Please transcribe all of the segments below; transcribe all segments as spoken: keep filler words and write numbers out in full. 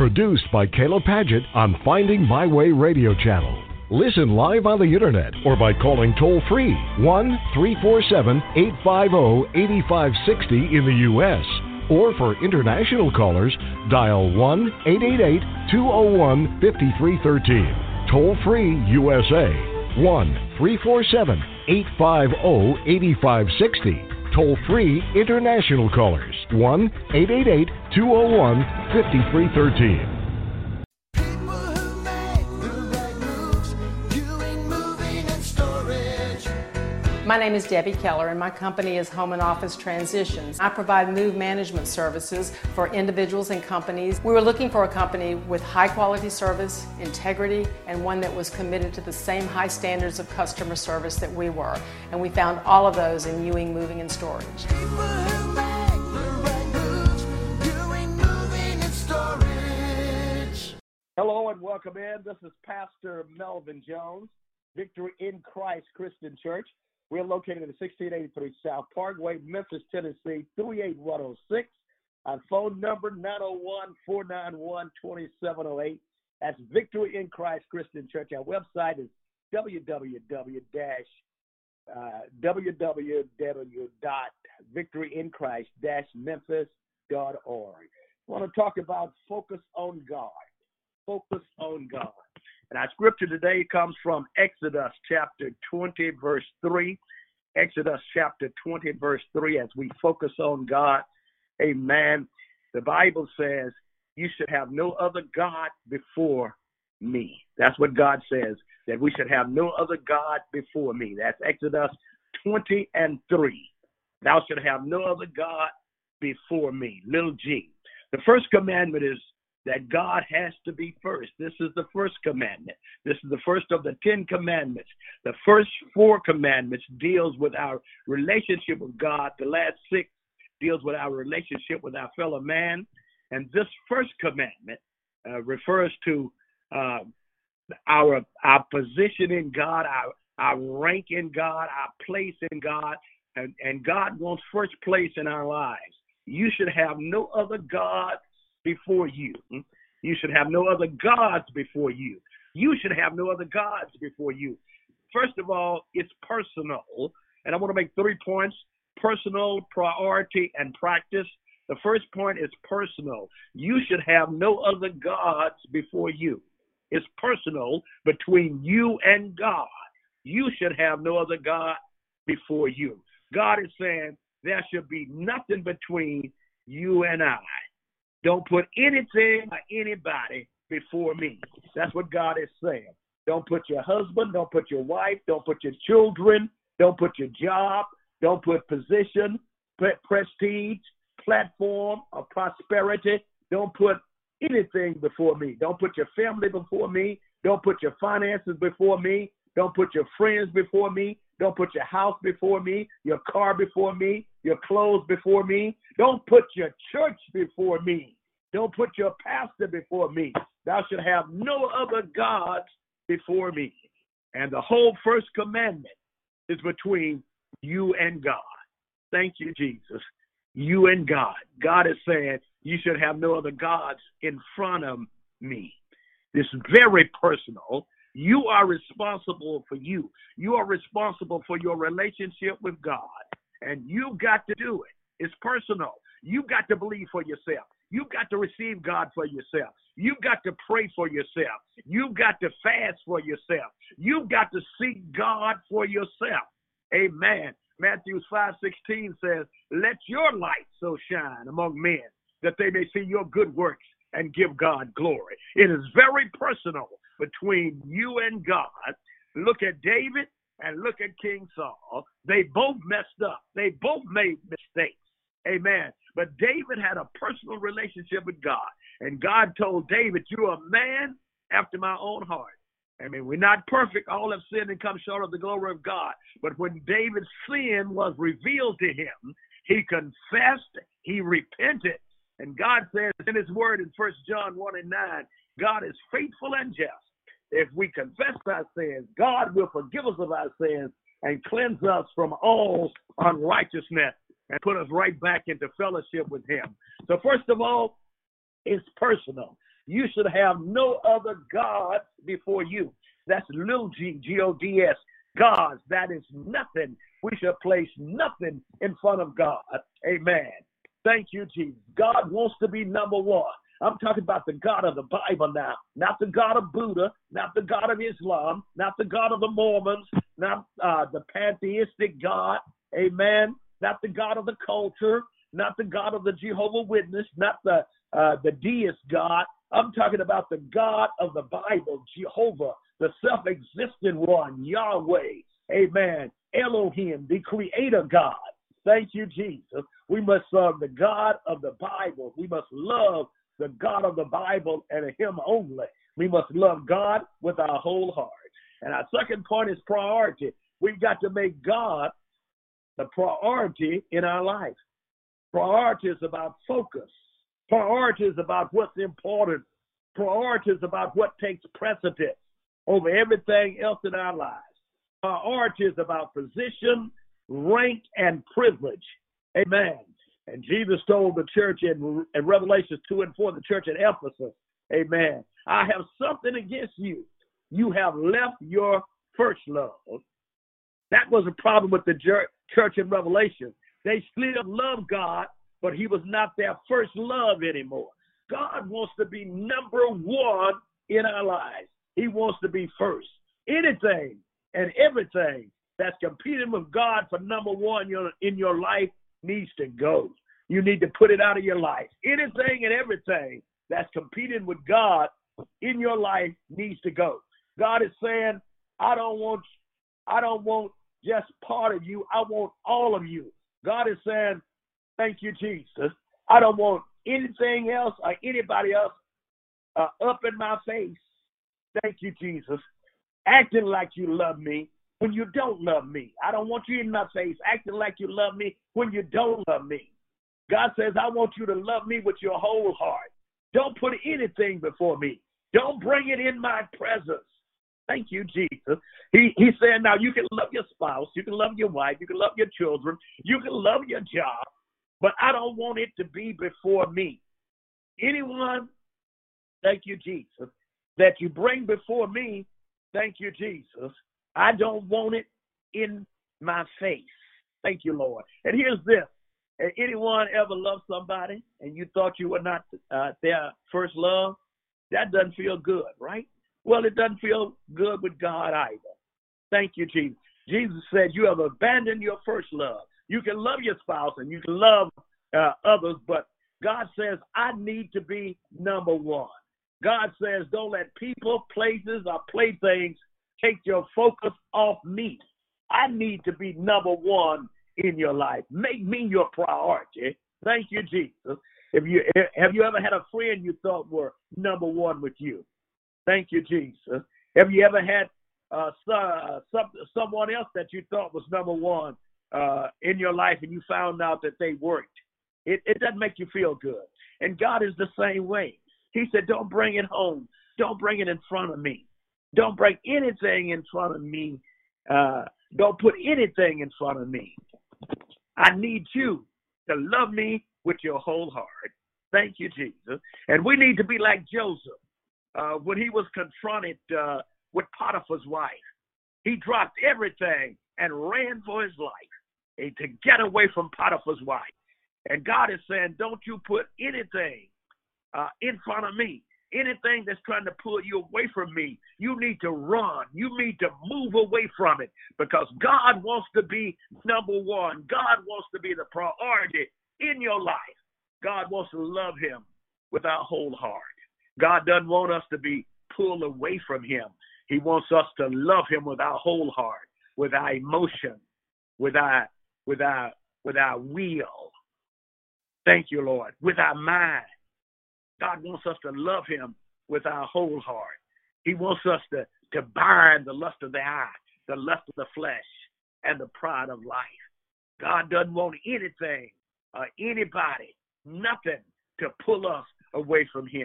Produced by Kayla Paget on Finding My Way Radio Channel. Listen live on the internet or by calling toll-free one three four seven, eight five zero, eight five six zero in the U S Or for international callers, dial one eight eight eight, two zero one, five three one three. Toll-free U S A, one three four seven, eight five zero, eight five six zero. Toll-free international callers, one eight eight eight, two zero one, five three one three. My name is Debbie Keller, and my company is Home and Office Transitions. I provide move management services for individuals and companies. We were looking for a company with high quality service, integrity, and one that was committed to the same high standards of customer service that we were. And we found all of those in Ewing Moving and Storage. Hello and welcome in. This is Pastor Melvin Jones, Victory in Christ Christian Church. We're located at sixteen eighty-three South Parkway, Memphis, Tennessee, three eight one zero six. Our phone number, nine oh one, four nine one, two seven zero eight. That's Victory in Christ Christian Church. Our website is w w w dot victory in christ dash memphis dot org. I want to talk about focus on God. Focus on God. And our scripture today comes from Exodus chapter twenty, verse three. Exodus chapter twenty, verse three, as we focus on God. Amen. The Bible says, you should have no other God before me. That's what God says, that we should have no other God before me. That's Exodus twenty and three. Thou should have no other God before me. Little g. The first commandment is that God has to be first. This is the first commandment. This is the first of the Ten Commandments. The first four commandments deals with our relationship with God. The last six deals with our relationship with our fellow man. And this first commandment uh, refers to uh, our our position in God, our, our rank in God, our place in God. And, and God wants first place in our lives. You should have no other God before you. You should have no other gods before you. You should have no other gods before you. First of all, it's personal. And I want to make three points: personal, priority, and practice. The first point is personal. You should have no other gods before you. It's personal between you and God. You should have no other God before you. God is saying there should be nothing between you and I. Don't put anything or anybody before me. That's what God is saying. Don't put your husband, don't put your wife, don't put your children, don't put your job, don't put position, prestige, platform, or prosperity. Don't put anything before me. Don't put your family before me. Don't put your finances before me. Don't put your friends before me. Don't put your house before me, your car before me, your clothes before me. Don't put your church before me. Don't put your pastor before me. Thou should have no other gods before me. And the whole first commandment is between you and God. Thank you, Jesus. You and God. God is saying you should have no other gods in front of me. This is very personal. You are responsible for you. You are responsible for your relationship with God. And you've got to do it. It's personal. You've got to believe for yourself. You've got to receive God for yourself. You've got to pray for yourself. You've got to fast for yourself. You've got to seek God for yourself. Amen. Matthew five sixteen says, let your light so shine among men that they may see your good works and give God glory. It is very personal between you and God. Look at David and look at King Saul. They both messed up. They both made mistakes. Amen. But David had a personal relationship with God. And God told David, you're a man after my own heart. I mean, we're not perfect. All have sinned and come short of the glory of God. But when David's sin was revealed to him, he confessed, he repented. And God says in his word in First John one and nine, God is faithful and just. If we confess our sins, God will forgive us of our sins and cleanse us from all unrighteousness and put us right back into fellowship with him. So first of all, it's personal. You should have no other gods before you. That's little g, G O D S, gods. That is nothing. We should place nothing in front of God. Amen. Thank you, Jesus. God wants to be number one. I'm talking about the God of the Bible now, not the God of Buddha, not the God of Islam, not the God of the Mormons, not uh, the pantheistic God, amen, not the God of the culture, not the God of the Jehovah's Witness, not the uh, the deist God. I'm talking about the God of the Bible, Jehovah, the self-existent one, Yahweh, amen, Elohim, the creator God. Thank you, Jesus. We must serve the God of the Bible. We must love the God of the Bible and him only. We must love God with our whole heart. And our second point is priority. We've got to make God the priority in our life. Priority is about focus. Priority is about what's important. Priority is about what takes precedence over everything else in our lives. Priority is about position, rank, and privilege. Amen. And Jesus told the church in, in Revelation two and four, the church at Ephesus, amen, I have something against you. You have left your first love. That was a problem with the church in Revelation. They still loved God, but he was not their first love anymore. God wants to be number one in our lives. He wants to be first. Anything and everything that's competing with God for number one in your life needs to go. You need to put it out of your life. Anything and everything that's competing with God in your life needs to go. God is saying, I don't want, I don't want just part of you. I want all of you. God is saying, thank you, Jesus. I don't want anything else or anybody else uh, up in my face. Thank you, Jesus. Acting like you love me when you don't love me. I don't want you in my face acting like you love me when you don't love me. God says, I want you to love me with your whole heart. Don't put anything before me. Don't bring it in my presence. Thank you, Jesus. He, he said, now you can love your spouse, you can love your wife, you can love your children, you can love your job, but I don't want it to be before me. Anyone, thank you, Jesus, that you bring before me, thank you, Jesus, I don't want it in my face. Thank you, Lord. And here's this. Anyone ever loved somebody and you thought you were not uh, their first love? That doesn't feel good, right? Well, it doesn't feel good with God either. Thank you, Jesus. Jesus said you have abandoned your first love. You can love your spouse and you can love uh, others, but God says, I need to be number one. God says, don't let people, places, or playthings take your focus off me. I need to be number one in your life. Make me your priority. Thank you, Jesus. If you have you ever had a friend you thought were number one with you? Thank you, Jesus. Have you ever had uh, some, someone else that you thought was number one uh, in your life and you found out that they weren't? It, it doesn't make you feel good. And God is the same way. He said, don't bring it home. Don't bring it in front of me. Don't bring anything in front of me. Uh, don't put anything in front of me. I need you to love me with your whole heart. Thank you, Jesus. And we need to be like Joseph. Uh, when he was confronted uh, with Potiphar's wife, he dropped everything and ran for his life and to get away from Potiphar's wife. And God is saying, don't you put anything uh, in front of me. Anything that's trying to pull you away from me, you need to run. You need to move away from it because God wants to be number one. God wants to be the priority in your life. God wants to love him with our whole heart. God doesn't want us to be pulled away from him. He wants us to love him with our whole heart, with our emotion, with our, with our, with our will. Thank you, Lord. With our mind. God wants us to love him with our whole heart. He wants us to, to bind the lust of the eye, the lust of the flesh, and the pride of life. God doesn't want anything or anybody, nothing to pull us away from him.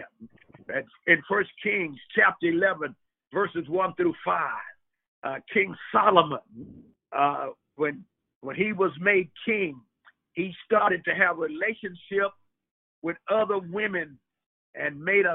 In First Kings chapter eleven, verses one through five, uh, King Solomon, uh, when, when he was made king, he started to have a relationship with other women and made a,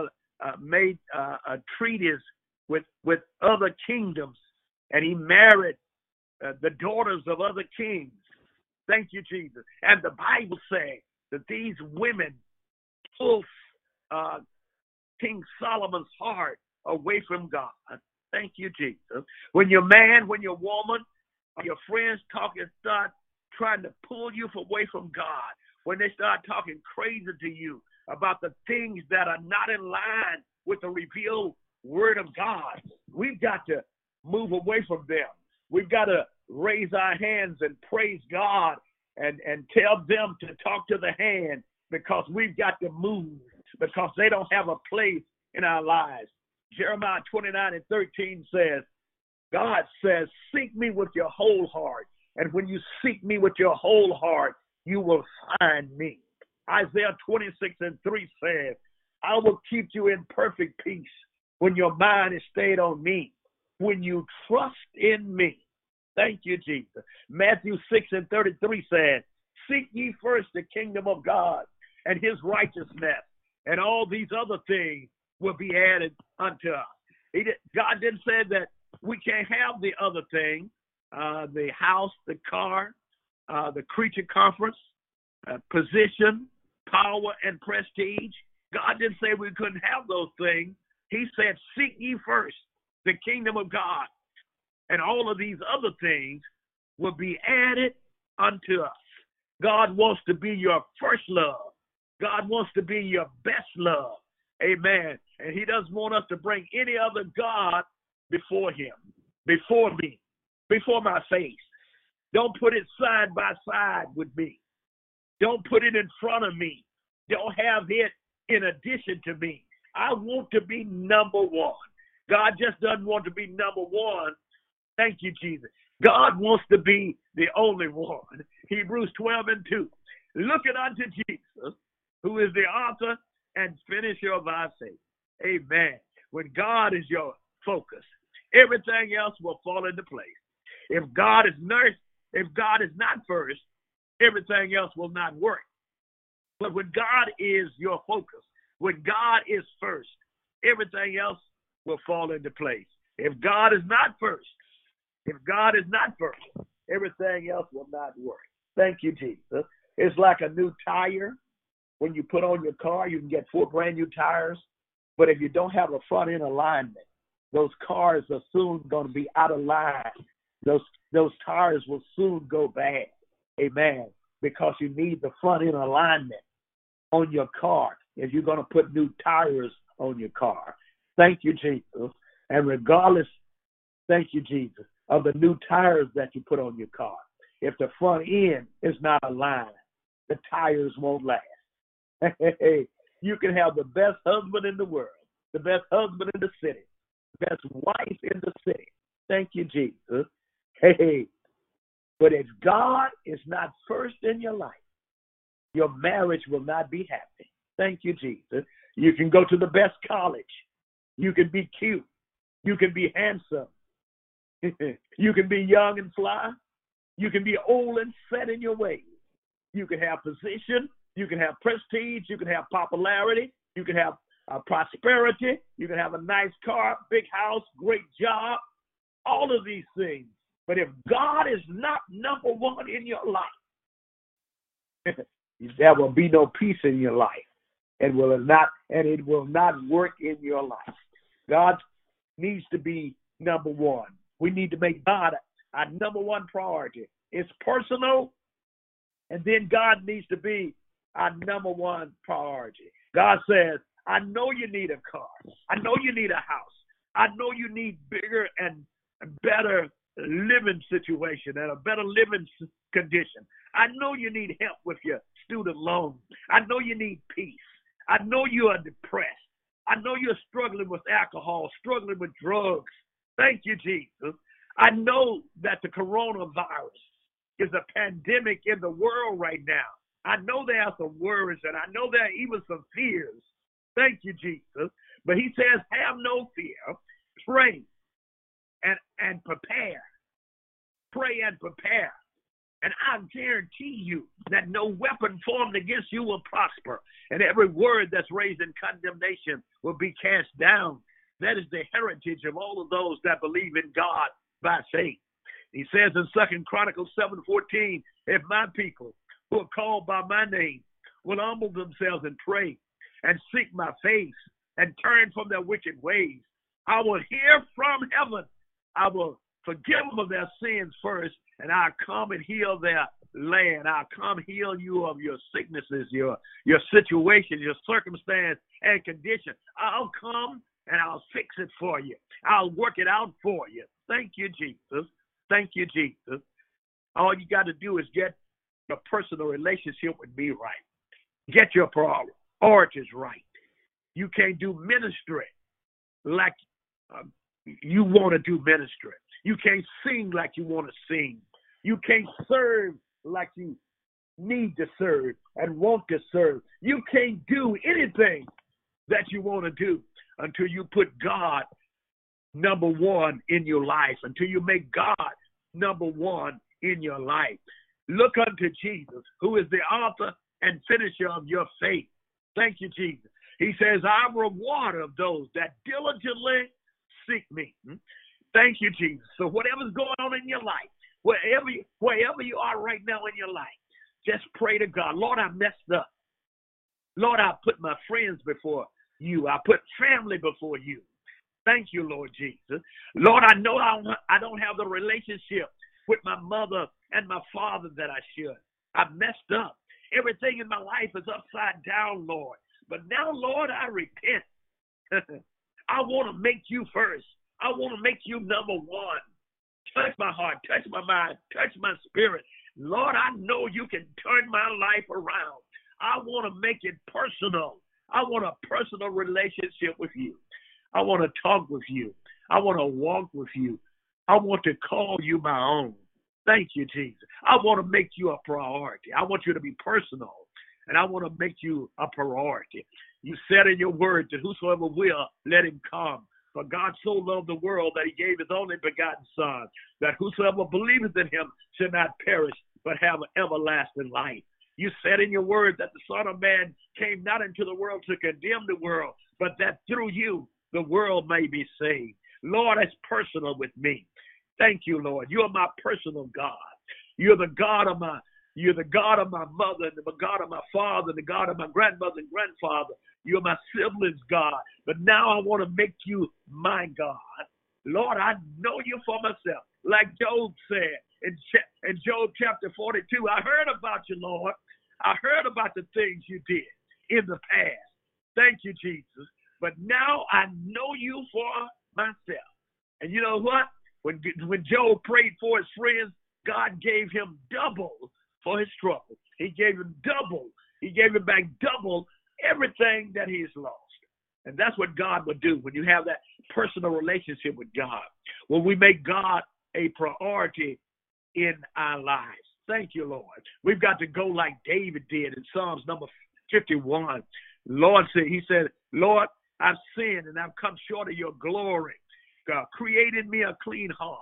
uh, made uh, a treaties with, with other kingdoms, and he married uh, the daughters of other kings. Thank you, Jesus. And the Bible says that these women pulled uh, King Solomon's heart away from God. Thank you, Jesus. When your man, when your woman, or your friends talking, start trying to pull you away from God, when they start talking crazy to you about the things that are not in line with the revealed word of God, we've got to move away from them. We've got to raise our hands and praise God and, and tell them to talk to the hand, because we've got to move, because they don't have a place in our lives. Jeremiah twenty-nine and thirteen says, God says, seek me with your whole heart. And when you seek me with your whole heart, you will find me. Isaiah twenty-six and three says, I will keep you in perfect peace when your mind is stayed on me, when you trust in me. Thank you, Jesus. Matthew six and thirty-three says, seek ye first the kingdom of God and his righteousness, and all these other things will be added unto us. He did, God didn't say that we can't have the other thing, uh, the house, the car, uh, the creature conference, uh, position, power, and prestige. God didn't say we couldn't have those things. He said, seek ye first the kingdom of God, and all of these other things will be added unto us. God wants to be your first love. God wants to be your best love. Amen. And he doesn't want us to bring any other God before him, before me, before my face. Don't put it side by side with me. Don't put it in front of me. Don't have it in addition to me. I want to be number one. God just doesn't want to be number one. Thank you, Jesus. God wants to be the only one. Hebrews twelve and two. Looking unto Jesus, who is the author and finisher of our faith. Amen. When God is your focus, everything else will fall into place. If God is nurse, if God is not first, everything else will not work. But when God is your focus, when God is first, everything else will fall into place. If God is not first, if God is not first, everything else will not work. Thank you, Jesus. It's like a new tire. When you put on your car, you can get four brand new tires. But if you don't have a front end alignment, those cars are soon going to be out of line. Those those tires will soon go bad. Amen. Because you need the front end alignment on your car if you're going to put new tires on your car. Thank you, Jesus. And regardless, thank you, Jesus, of the new tires that you put on your car, if the front end is not aligned, the tires won't last. Hey, you can have the best husband in the world, the best husband in the city, the best wife in the city. Thank you, Jesus. Hey, but if God is not first in your life, your marriage will not be happy. Thank you, Jesus. You can go to the best college. You can be cute. You can be handsome. You can be young and fly. You can be old and set in your ways. You can have position. You can have prestige. You can have popularity. You can have uh, prosperity. You can have a nice car, big house, great job, all of these things. But if God is not number one in your life, there will be no peace in your life. It will not, and it will not work in your life. God needs to be number one. We need to make God our number one priority. It's personal, and then God needs to be our number one priority. God says, I know you need a car. I know you need a house. I know you need bigger and better living situation and a better living condition. I know you need help with your student loan. I know you need peace. I know you are depressed. I know you're struggling with alcohol, struggling with drugs. Thank you, Jesus. I know that the coronavirus is a pandemic in the world right now. I know there are some worries, and I know there are even some fears. Thank you, Jesus. But he says, have no fear. Pray and, and prepare. Pray and prepare. And I guarantee you that no weapon formed against you will prosper. And every word that's raised in condemnation will be cast down. That is the heritage of all of those that believe in God by faith. He says in Second Chronicles seven fourteen, if my people who are called by my name will humble themselves and pray and seek my face and turn from their wicked ways, I will hear from heaven. I will forgive them of their sins first, and I'll come and heal their land. I'll come heal you of your sicknesses, your, your situation, your circumstance and condition. I'll come and I'll fix it for you. I'll work it out for you. Thank you, Jesus. Thank you, Jesus. All you got to do is get your personal relationship with me right. Get your priorities right. You can't do ministry like um, you want to do ministry. You can't sing like you want to sing. You can't serve like you need to serve and want to serve. You can't do anything that you want to do until you put God number one in your life, until you make God number one in your life. Look unto Jesus, who is the author and finisher of your faith. Thank you, Jesus. He says, I'm a rewarder of those that diligently seek me. Thank you, Jesus. So whatever's going on in your life, wherever you, wherever you are right now in your life, just pray to God. Lord, I messed up. Lord, I put my friends before you. I put family before you. Thank you, Lord Jesus. Lord, I know I don't, I don't have the relationship with my mother and my father that I should. I messed up. Everything in my life is upside down, Lord. But now, Lord, I repent. I want to make you first. I want to make you number one. Touch my heart, touch my mind, touch my spirit. Lord, I know you can turn my life around. I want to make it personal. I want a personal relationship with you. I want to talk with you. I want to walk with you. I want to call you my own. Thank you, Jesus. I want to make you a priority. I want you to be personal, and I want to make you a priority. You said in your word that whosoever will, let him come. For God so loved the world that he gave his only begotten Son, that whosoever believeth in him should not perish, but have an everlasting life. You said in your word that the Son of Man came not into the world to condemn the world, but that through you the world may be saved. Lord, it's personal with me. Thank you, Lord. You're my personal God. You're the God of my You're the God of my mother, and the God of my father, the God of my grandmother and grandfather. You're my siblings, God. But now I want to make you my God. Lord, I know you for myself. Like Job said in, in Job chapter forty-two, I heard about you, Lord. I heard about the things you did in the past. Thank you, Jesus. But now I know you for myself. And you know what? When, when Job prayed for his friends, God gave him double for his trouble. He gave him double. He gave him back double everything that he's lost. And that's what God would do when you have that personal relationship with God. When we make God a priority in our lives. Thank you, Lord. We've got to go like David did in Psalms number fifty-one. Lord said, he said, Lord, I've sinned and I've come short of your glory. God, create in me a clean heart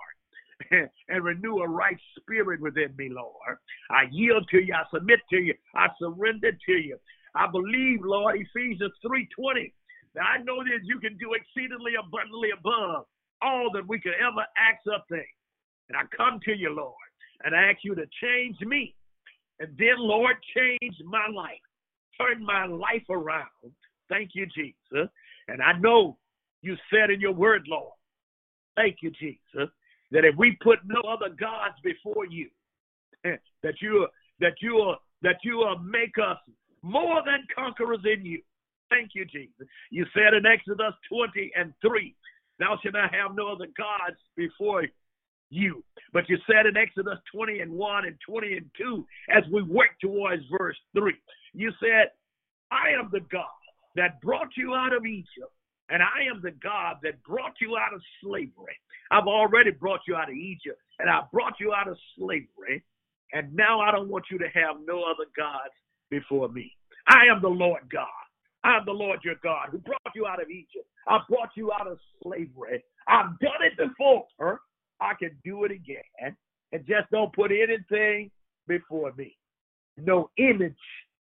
and renew a right spirit within me, Lord. I yield to you. I submit to you. I surrender to you. I believe, Lord, Ephesians three twenty. Now, I know that you can do exceedingly abundantly above all that we could ever ask or think. And I come to you, Lord, and I ask you to change me. And then, Lord, change my life. Turn my life around. Thank you, Jesus. And I know you said in your word, Lord, thank you, Jesus, that if we put no other gods before you, that you that you will that you will make us more than conquerors in you. Thank you, Jesus. You said in Exodus twenty and three, thou shalt not have no other gods before you. But you said in Exodus twenty and one and twenty and two, as we work towards verse three, you said, I am the God that brought you out of Egypt, and I am the God that brought you out of slavery. I've already brought you out of Egypt, and I brought you out of slavery, and now I don't want you to have no other gods before me. I am the Lord God. I am the Lord your God who brought you out of Egypt. I brought you out of slavery. I've done it before. I can do it again. And just don't put anything before me. No image,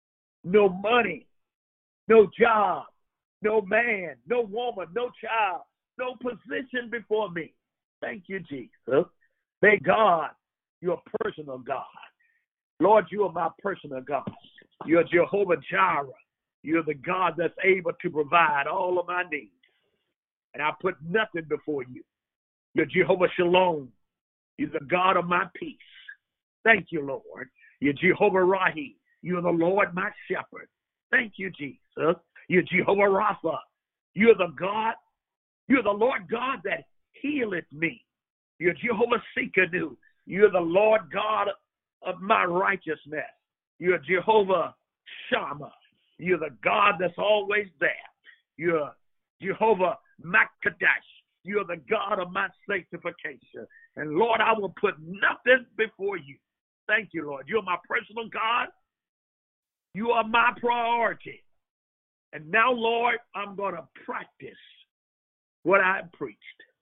no money, no job, no man, no woman, no child, no position before me. Thank you, Jesus. Thank God, you're a personal God. Lord, you are my personal God. You're Jehovah Jireh. You're the God that's able to provide all of my needs. And I put nothing before you. You're Jehovah Shalom. You're the God of my peace. Thank you, Lord. You're Jehovah Rahi. You're the Lord, my shepherd. Thank you, Jesus. You're Jehovah Rapha. You're the God. You're the Lord God that healeth me. You're Jehovah Sikanu. You're the Lord God of my righteousness. You're Jehovah Shammah. You're the God that's always there. You're Jehovah Makadash. You're the God of my sanctification. And Lord, I will put nothing before you. Thank you, Lord. You're my personal God. You are my priority. And now, Lord, I'm going to practice what I preached.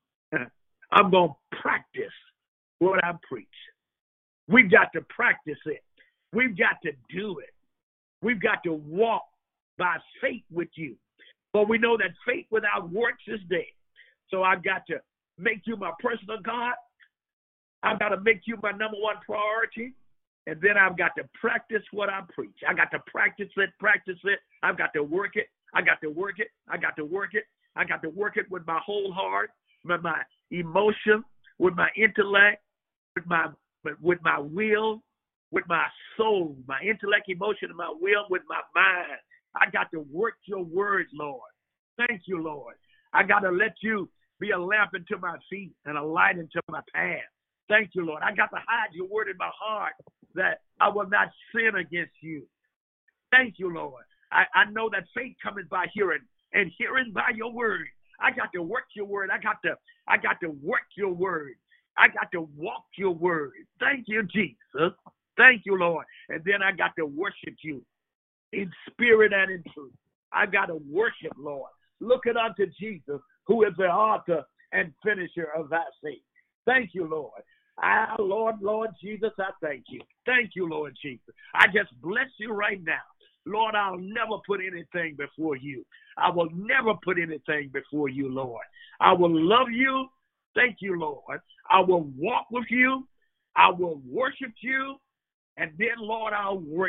I'm going to practice what I preach. We've got to practice it. We've got to do it. We've got to walk by faith with you. For we know that faith without works is dead. So I've got to make you my personal God. I've got to make you my number one priority. And then I've got to practice what I preach. I got to practice it, practice it. I've got to work it. I got to work it. I got to work it. I got to work it with my whole heart, with my emotion, with my intellect, with my with my will, with my soul, my intellect, emotion, and my will, with my mind. I got to work your words, Lord. Thank you, Lord. I got to let you be a lamp into my feet and a light into my path. Thank you, Lord. I got to hide your word in my heart that I will not sin against you. Thank you, Lord. I, I know that faith cometh by hearing, and hearing by your word. I got to work your word. I got to, I got to work your word. I got to walk your word. Thank you, Jesus. Thank you, Lord. And then I got to worship you in spirit and in truth. I got to worship, Lord. Look it unto Jesus, who is the author and finisher of thy faith. Thank you, Lord. Ah, Lord, Lord Jesus, I thank you. Thank you, Lord Jesus. I just bless you right now. Lord, I'll never put anything before you. I will never put anything before you, Lord. I will love you. Thank you, Lord. I will walk with you. I will worship you. And then, Lord, I'll work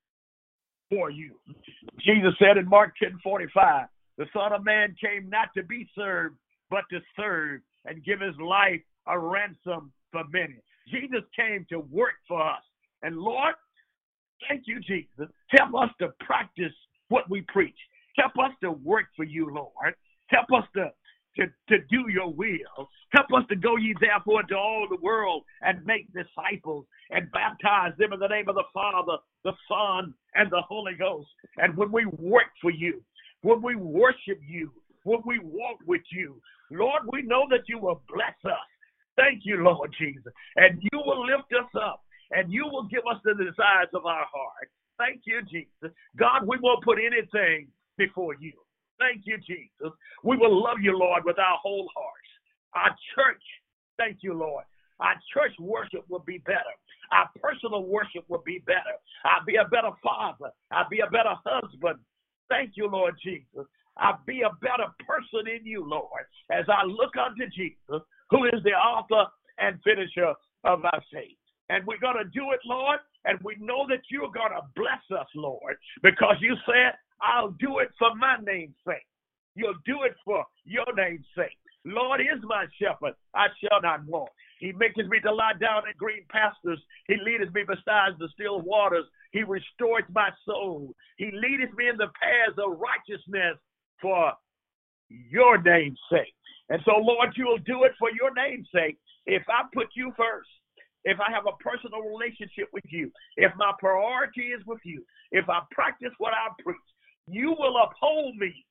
for you. Jesus said in Mark ten forty-five, the Son of Man came not to be served, but to serve and give his life a ransom for many. Jesus came to work for us. And Lord, thank you, Jesus. Help us to practice what we preach. Help us to work for you, Lord. Help us to, to, to do your will. Help us to go ye therefore into all the world and make disciples and baptize them in the name of the Father, the Son, and the Holy Ghost. And when we work for you, when we worship you, when we walk with you, Lord, we know that you will bless us. Thank you, Lord Jesus. And you will lift us up. And you will give us the desires of our heart. Thank you, Jesus. God, we won't put anything before you. Thank you, Jesus. We will love you, Lord, with our whole hearts. Our church, thank you, Lord. Our church worship will be better. Our personal worship will be better. I'll be a better father. I'll be a better husband. Thank you, Lord Jesus. I'll be a better person in you, Lord, as I look unto Jesus, who is the author and finisher of our faith. And we're going to do it, Lord, and we know that you're going to bless us, Lord, because you said, I'll do it for my name's sake. You'll do it for your name's sake. Lord is my shepherd, I shall not want. He maketh me to lie down in green pastures. He leadeth me beside the still waters. He restores my soul. He leadeth me in the paths of righteousness for your name's sake. And so, Lord, you'll do it for your name's sake if I put you first. If I have a personal relationship with you, if my priority is with you, if I practice what I preach, you will uphold me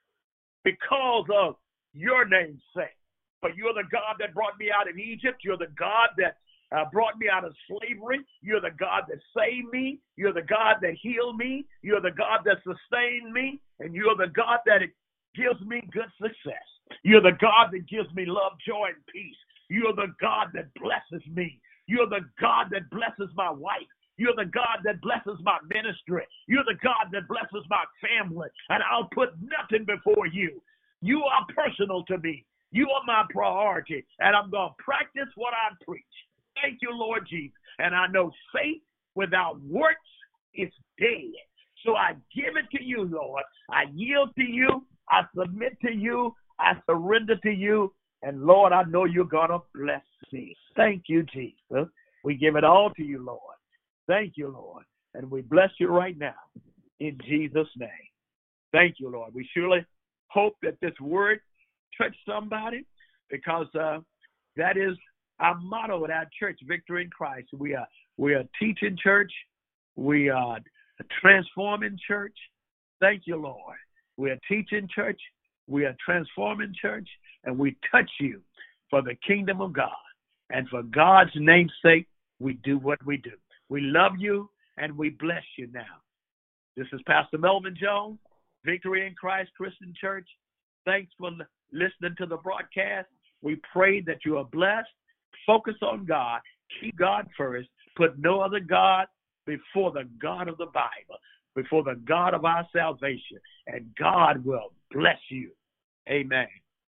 because of your name's sake. But you're the God that brought me out of Egypt. You're the God that uh, brought me out of slavery. You're the God that saved me. You're the God that healed me. You're the God that sustained me. And you're the God that gives me good success. You're the God that gives me love, joy, and peace. You're the God that blesses me. You're the God that blesses my wife. You're the God that blesses my ministry. You're the God that blesses my family. And I'll put nothing before you. You are personal to me. You are my priority. And I'm going to practice what I preach. Thank you, Lord Jesus. And I know faith without works is dead. So I give it to you, Lord. I yield to you. I submit to you. I surrender to you. And Lord, I know you're going to bless me. Thank you, Jesus. We give it all to you, Lord. Thank you, Lord. And we bless you right now in Jesus' name. Thank you, Lord. We surely hope that this word touched somebody, because uh, that is our motto at our church, Victory in Christ. We are we are teaching church. We are transforming church. Thank you, Lord. We are teaching church. We are transforming church. And we touch you for the kingdom of God. And for God's name's sake, we do what we do. We love you and we bless you now. This is Pastor Melvin Jones, Victory in Christ Christian Church. Thanks for listening to the broadcast. We pray that you are blessed. Focus on God. Keep God first. Put no other God before the God of the Bible, before the God of our salvation. And God will bless you. Amen.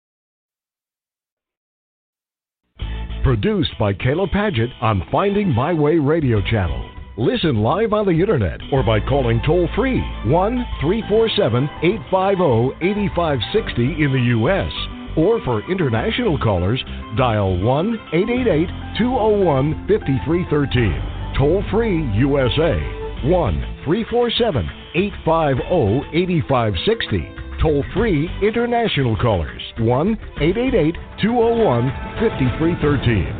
Produced by Caleb Paget on Finding My Way Radio Channel. Listen live on the internet or by calling toll-free one three four seven, eight five zero, eight five six zero in the U S Or for international callers, dial one eight eight eight, two zero one, five three one three. Toll-free U S A, one three four seven, eight five zero, eight five six zero. Toll-free international callers, one eight eight eight, two zero one, five three one three.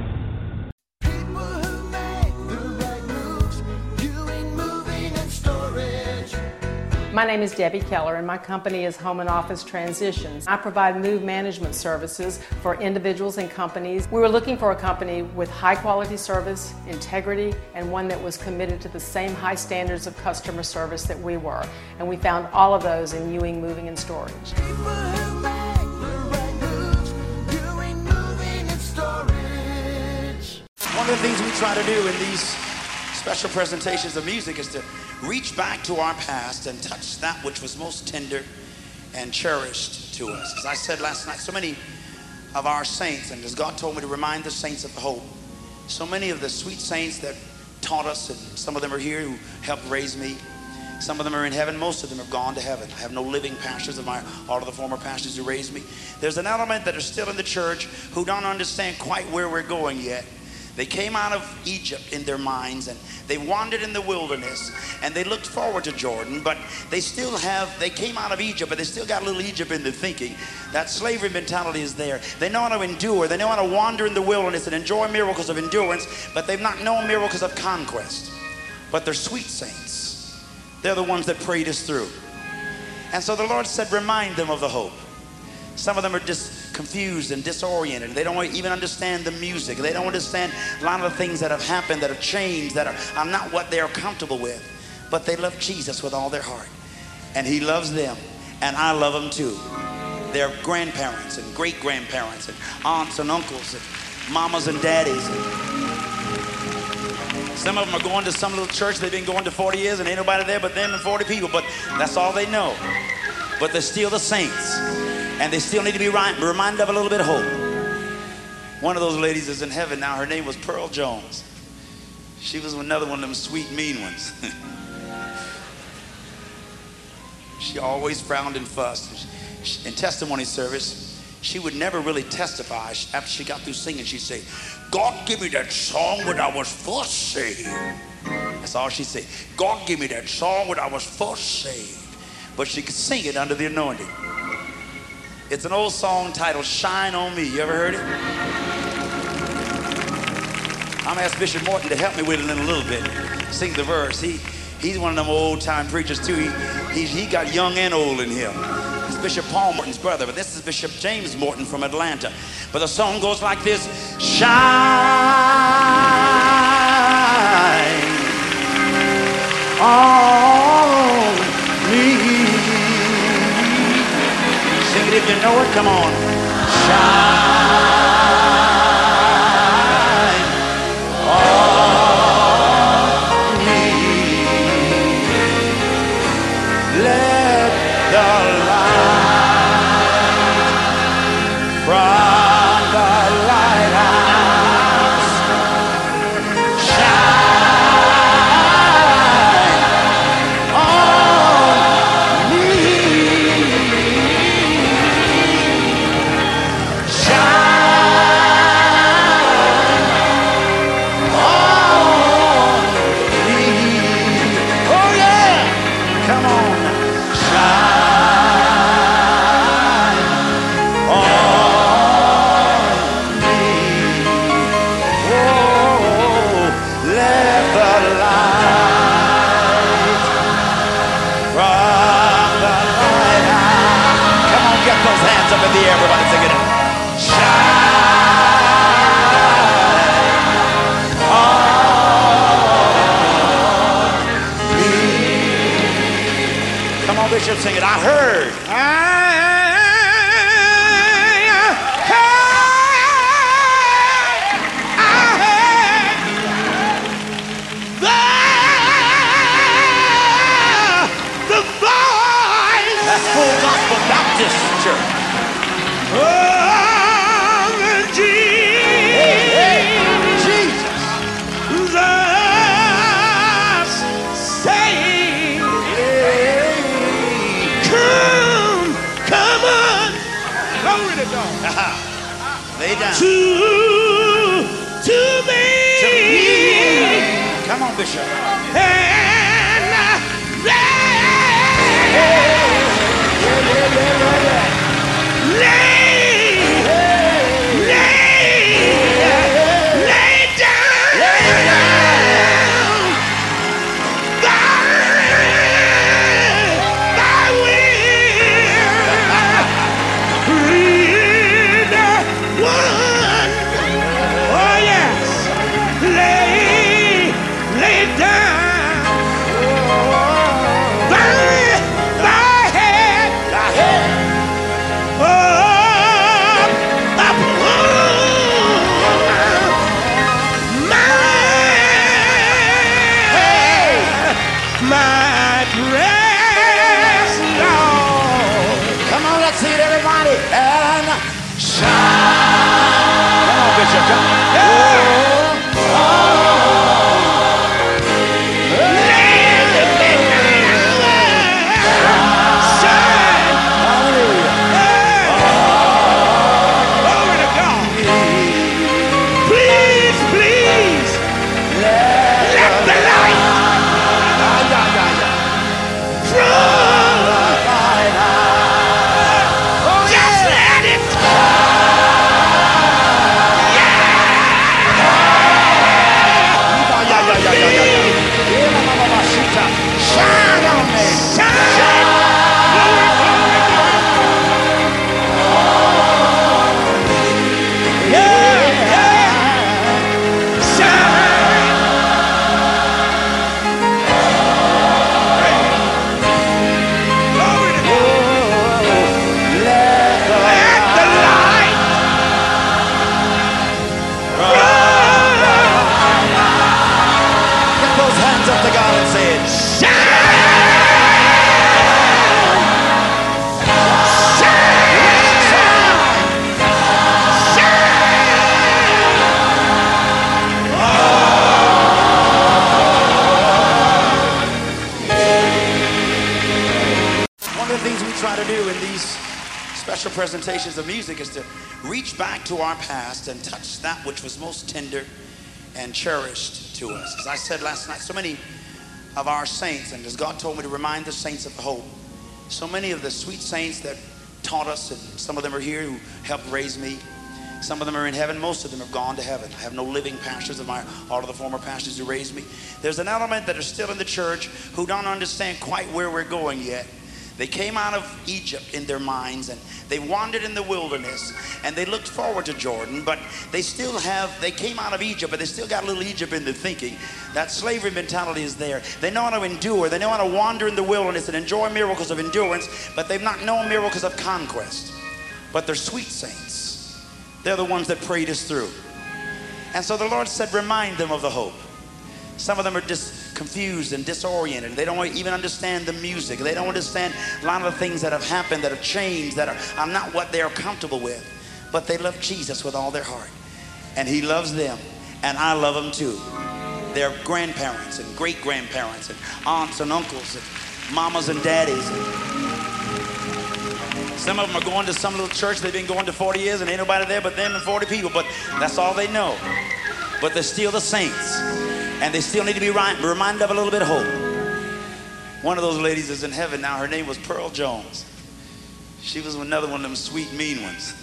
My name is Debbie Keller, and my company is Home and Office Transitions. I provide move management services for individuals and companies. We were looking for a company with high quality service, integrity, and one that was committed to the same high standards of customer service that we were. And we found all of those in Ewing Moving and Storage. One of the things we try to do in these special presentations of music is to reach back to our past and touch that which was most tender and cherished to us. As I said last night, so many of our saints, and as God told me to remind the saints of the hope, so many of the sweet saints that taught us, and some of them are here who helped raise me. Some of them are in heaven. Most of them have gone to heaven. I have no living pastors of my, all of the former pastors who raised me. There's an element that are still in the church who don't understand quite where we're going yet. They came out of Egypt in their minds, and they wandered in the wilderness, and they looked forward to Jordan, but they still have, they came out of Egypt, but they still got a little Egypt in their thinking. That slavery mentality is there. They know how to endure. They know how to wander in the wilderness and enjoy miracles of endurance, but they've not known miracles of conquest. But they're sweet saints. They're the ones that prayed us through. And so the Lord said, remind them of the hope. Some of them are just confused and disoriented. They don't even understand the music. They don't understand a lot of the things that have happened, that have changed, that are, are not what they are comfortable with. But they love Jesus with all their heart. And he loves them. And I love them too. They're grandparents and great-grandparents and aunts and uncles and mamas and daddies. Some of them are going to some little church they've been going to forty years and ain't nobody there but them and forty people. But that's all they know. But they're still the saints. And they still need to be reminded of a little bit of hope. One of those ladies is in heaven now. Her name was Pearl Jones. She was another one of them sweet, mean ones. She always frowned and fussed. In testimony service, she would never really testify. After she got through singing, she'd say, God give me that song when I was first saved. That's all she'd say. God give me that song when I was first saved. But she could sing it under the anointing. It's an old song titled Shine on Me. You ever heard it? I'm gonna ask Bishop Morton to help me with it in a little bit. Sing the verse. He he's one of them old time preachers too. He he, he got young and old in him. He's Bishop Paul Morton's brother, but this is Bishop James Morton from Atlanta. But the song goes like this: Shine on me. Sing it if you know it, come on. Shine on me. hands up in the air, everybody sing it. Shine on me. Come on, Bishop, sing it. I heard. I Full Gospel Baptist Church. Oh, Jesus. Jesus. Saying, come, come on. Glory to God. Lay down. To, to me. To me. Come on, Bishop. And lay. Presentations of music is to reach back to our past and touch that which was most tender and cherished to us. As I said last night, so many of our saints, and as God told me to remind the saints of hope, so many of the sweet saints that taught us, and some of them are here who helped raise me. Some of them are in heaven. Most of them have gone to heaven. I have no living pastors of my, all of the former pastors who raised me. There's an element that are still in the church who don't understand quite where we're going yet. They came out of Egypt in their minds, and they wandered in the wilderness, and they looked forward to Jordan, but they still have, they came out of Egypt, but they still got a little Egypt in their thinking. That slavery mentality is there. They know how to endure. They know how to wander in the wilderness and enjoy miracles of endurance, but they've not known miracles of conquest. But they're sweet saints. They're the ones that prayed us through. And so the Lord said, remind them of the hope. Some of them are just confused and disoriented. They don't even understand the music. They don't understand a lot of the things that have happened, that have changed, that are, are not what they're comfortable with. But they love Jesus with all their heart. And he loves them. And I love them too. They're grandparents and great-grandparents and aunts and uncles and mamas and daddies. Some of them are going to some little church they've been going to forty years and ain't nobody there but them and forty people. But that's all they know. But they're still the saints. And they still need to be reminded of a little bit of hope. One of those ladies is in heaven now. Her name was Pearl Jones. She was another one of them sweet, mean ones.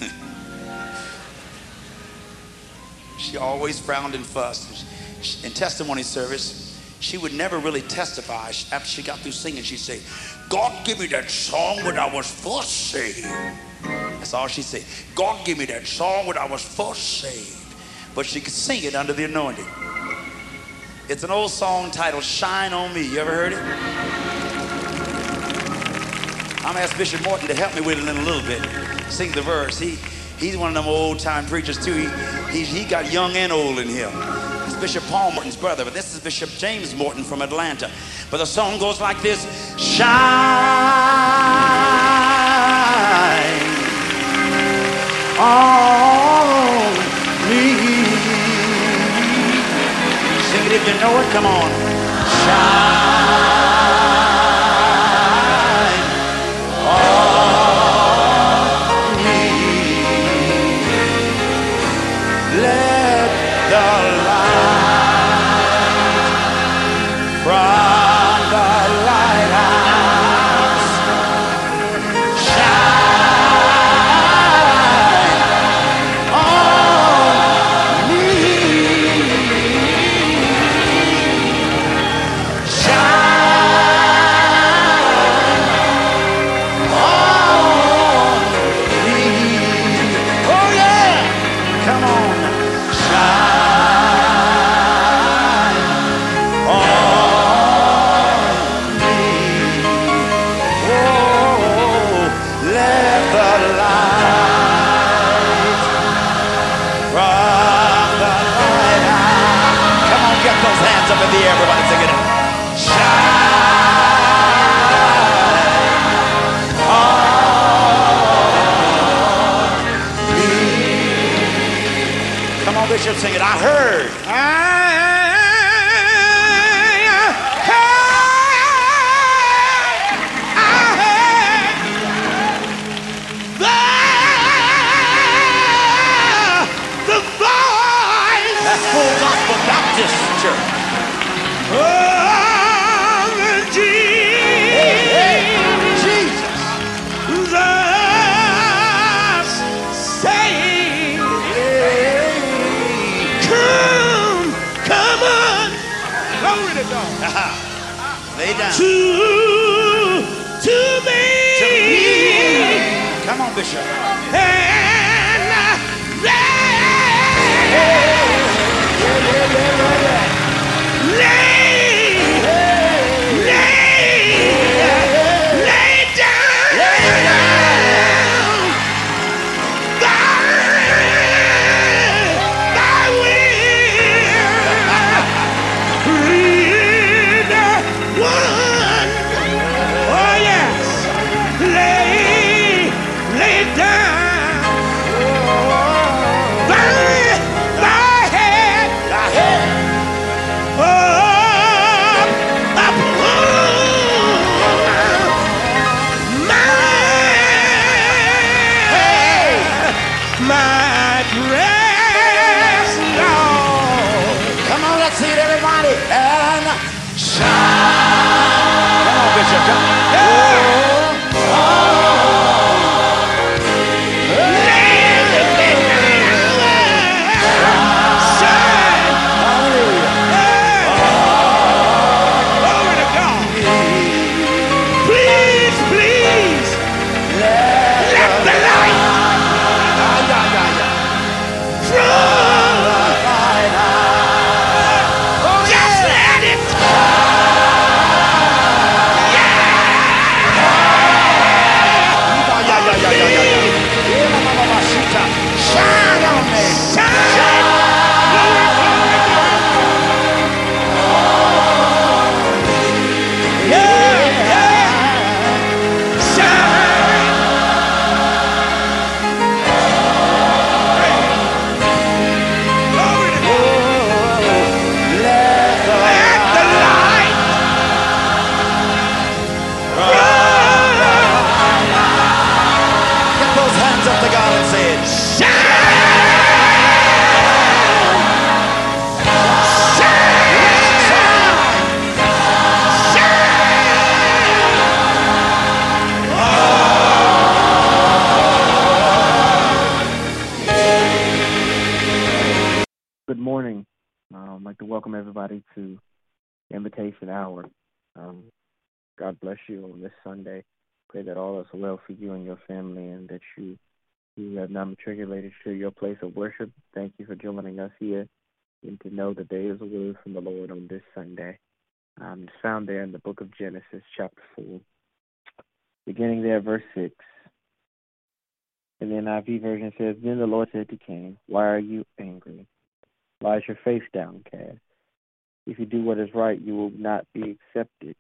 She always frowned and fussed. In testimony service, she would never really testify. After she got through singing, she'd say, God, give me that song when I was fussy. I That's all she said. God gave me that song when I was first saved. But she could sing it under the anointing. It's an old song titled Shine on Me. You ever heard it? I'm going to ask Bishop Morton to help me with it in a little bit. Sing the verse. He, he's one of them old-time preachers, too. He, he, he got young and old in him. It's Bishop Paul Morton's brother, but this is Bishop James Morton from Atlanta. But the song goes like this. Shine on me. Sing it if you know it. Come on. Shine on me. Let the light from the lighthouse shine on me. Shine on me. Oh yeah, come on, shine on me. Oh, let the light from the lighthouse. Come on, get those hands up in the air, everybody, sing it out. Shine on me. Come on, Bishop, sing it. I heard. I heard the, the voice. That's Full Gospel Baptist Church. Oh, Jesus. Jesus saying, come, come on. Glory to God. Lay down. To, to me. To me. Come on, Bishop. And lay, lay, lay, lay down. Thy, thy will. Read one. Oh yes. Lay, lay down. Thy, thy head. Thy head. Up, upon my, my dress, Lord. Come on, let's see it, everybody. And shine. Come on, Bishop. Come on. Oh, shine. Glory to God. Please, please, let the light from just let it. Shine on me. Shine. Yeah, yeah. Shine. Glory to God. Let the light get those hands up to God and say it. Good morning. Uh, I'd like to welcome everybody to Invitation Hour. Um, God bless you on this Sunday. Pray that all is well for you and your family and that you who have not matriculated to your place of worship, thank you for joining us here, and to know that there is a word from the Lord on this Sunday. Um, it's found there in the book of Genesis, chapter four, beginning there, verse six. And the N I V version says, Then the Lord said to Cain, Why are you angry? Why is your face downcast? If you do what is right, you will not be accepted.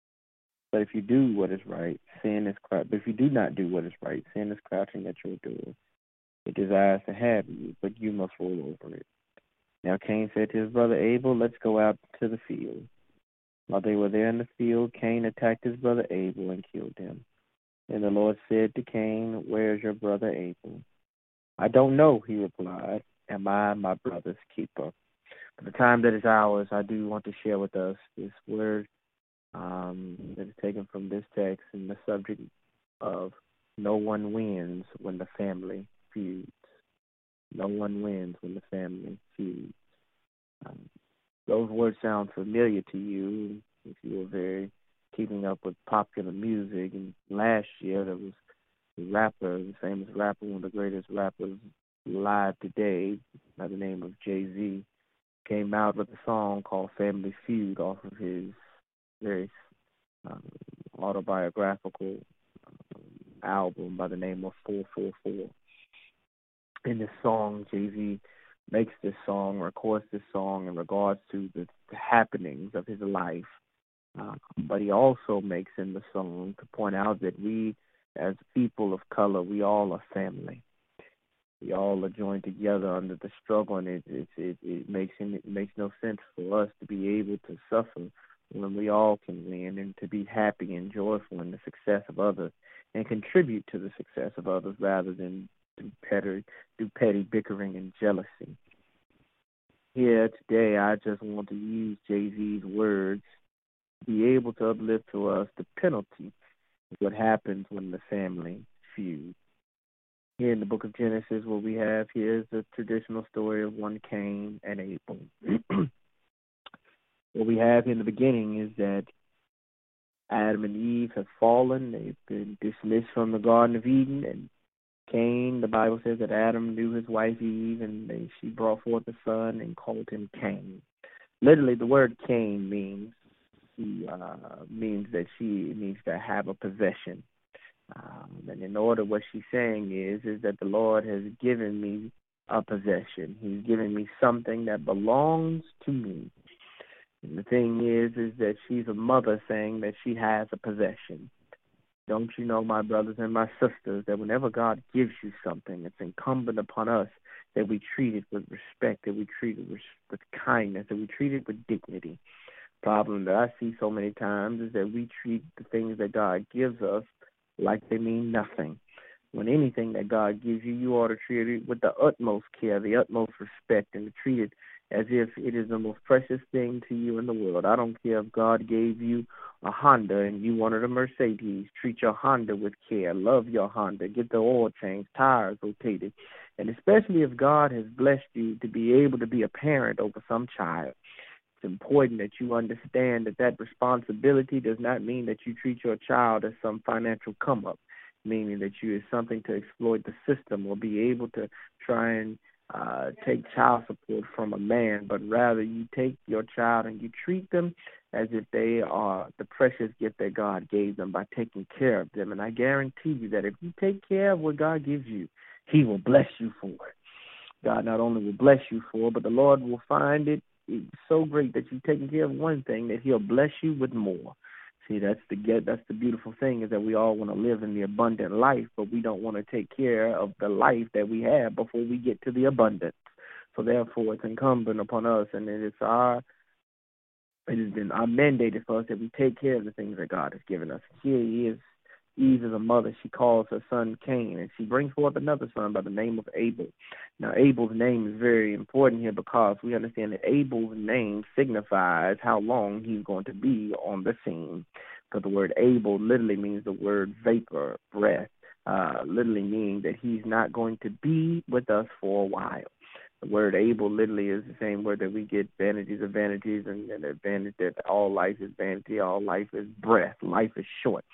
But if you do what is right, sin is crouching. But if you do not do what is right, sin is crouching at your door. It desires to have you, but you must rule over it. Now Cain said to his brother Abel, Let's go out to the field. While they were there in the field, Cain attacked his brother Abel and killed him. And the Lord said to Cain, Where is your brother Abel? I don't know, he replied. Am I my brother's keeper? For the time that is ours, I do want to share with us this word um, that is taken from this text and the subject of no one wins when the family feuds. No one wins when the family feuds. Um, those words sound familiar to you if you were very keeping up with popular music. And last year there was a rapper, the famous rapper, one of the greatest rappers alive today by the name of Jay-Z, came out with a song called Family Feud off of his very um, autobiographical um, album by the name of four four four. In this song, Jay-Z makes this song, records this song in regards to the, the happenings of his life. Uh, but he also makes in the song to point out that we, as people of color, we all are family. We all are joined together under the struggle, and it it, it, it makes it makes no sense for us to be able to suffer when we all can win, and to be happy and joyful in the success of others and contribute to the success of others rather than do petty, do petty bickering and jealousy. Here today, I just want to use Jay-Z's words to be able to uplift to us the penalty of what happens when the family feuds. Here in the book of Genesis, what we have here is the traditional story of one Cain and Abel. What we have in the beginning is that Adam and Eve have fallen. They've been dismissed from the Garden of Eden. And Cain, the Bible says that Adam knew his wife Eve, and they, she brought forth a son and called him Cain. Literally, the word Cain means he, uh, means that she means to have a possession. Um, and in order, what she's saying is, is that the Lord has given me a possession. He's given me something that belongs to me. And the thing is, is that she's a mother saying that she has a possession. Don't you know, my brothers and my sisters, that whenever God gives you something, it's incumbent upon us that we treat it with respect, that we treat it with, with kindness, that we treat it with dignity. The problem that I see so many times is that we treat the things that God gives us like they mean nothing. When anything that God gives you, you ought to treat it with the utmost care, the utmost respect, and to treat it as if it is the most precious thing to you in the world. I don't care if God gave you a Honda and you wanted a Mercedes. Treat your Honda with care. Love your Honda. Get the oil changed, tires rotated. And especially if God has blessed you to be able to be a parent over some child, it's important that you understand that that responsibility does not mean that you treat your child as some financial come-up, meaning that you is something to exploit the system or be able to try and uh, take child support from a man, but rather you take your child and you treat them as if they are the precious gift that God gave them by taking care of them. And I guarantee you that if you take care of what God gives you, he will bless you for it. God not only will bless you for it, but the Lord will find it so great that you've taken care of one thing that he'll bless you with more. See, that's the get. That's the beautiful thing, is that we all want to live in the abundant life, but we don't want to take care of the life that we have before we get to the abundance. So therefore, it's incumbent upon us, and it is our, it has been our mandated for us that we take care of the things that God has given us. Here he is. Eve is a mother. She calls her son Cain, and she brings forth another son by the name of Abel. Now, Abel's name is very important here because we understand that Abel's name signifies how long he's going to be on the scene. Because the word Abel literally means the word vapor, breath, uh, literally meaning that he's not going to be with us for a while. The word Abel literally is the same word that we get vanities of vanities, and, and advantage that all life is vanity, all life is breath, life is short.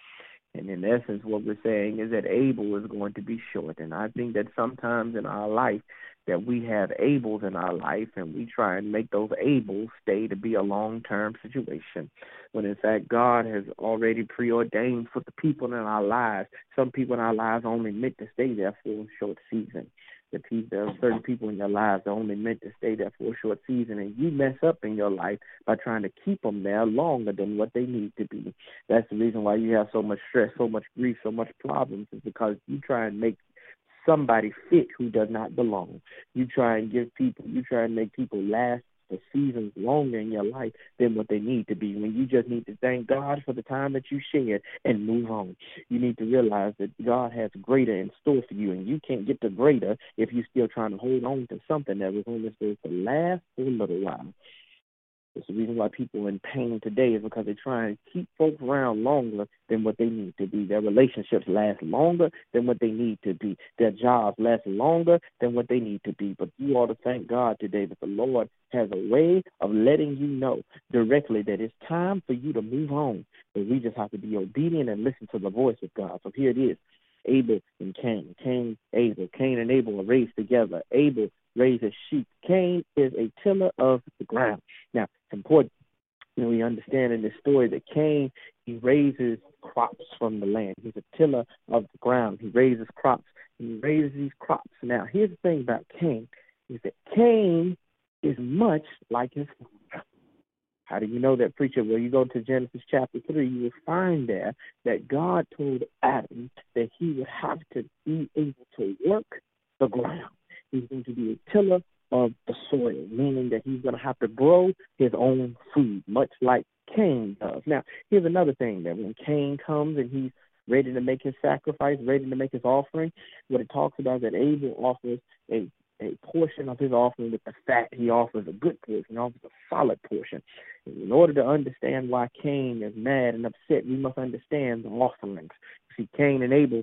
And in essence, what we're saying is that Abel is going to be short. And I think that sometimes in our life that we have Abels in our life and we try and make those Abels stay to be a long-term situation. When in fact, God has already preordained for the people in our lives. Some people in our lives are only meant to stay there for a short season. The people, there are certain people in your lives that are only meant to stay there for a short season, and you mess up in your life by trying to keep them there longer than what they need to be. That's the reason why you have so much stress, so much grief, so much problems, is because you try and make somebody fit who does not belong. You try and give people, you try and make people last for seasons longer in your life than what they need to be, when you just need to thank God for the time that you shared and move on. You need to realize that God has greater in store for you, and you can't get the greater if you're still trying to hold on to something that was only supposed to last for a little while. It's the reason why people are in pain today is because they try and keep folks around longer than what they need to be. Their relationships last longer than what they need to be. Their jobs last longer than what they need to be. But you ought to thank God today that the Lord has a way of letting you know directly that it's time for you to move on. But we just have to be obedient and listen to the voice of God. So here it is. Abel and Cain. Cain, Abel. Cain and Abel are raised together. Abel raises sheep. Cain is a tiller of the ground. Now, it's important that we understand in this story that Cain, he raises crops from the land. He's a tiller of the ground. He raises crops. He raises these crops. Now, here's the thing about Cain, is that Cain is much like his father. How do you know that, preacher? Well, you go to Genesis chapter three, you will find there that God told Adam that he would have to be able to work the ground. He's going to be a tiller of the soil, meaning that he's going to have to grow his own food, much like Cain does. Now, here's another thing, that when Cain comes and he's ready to make his sacrifice, ready to make his offering, what it talks about is that Abel offers a a portion of his offering with the fat. He offers a good portion. He offers a solid portion. In order to understand why Cain is mad and upset, we must understand the offerings. See, Cain and Abel,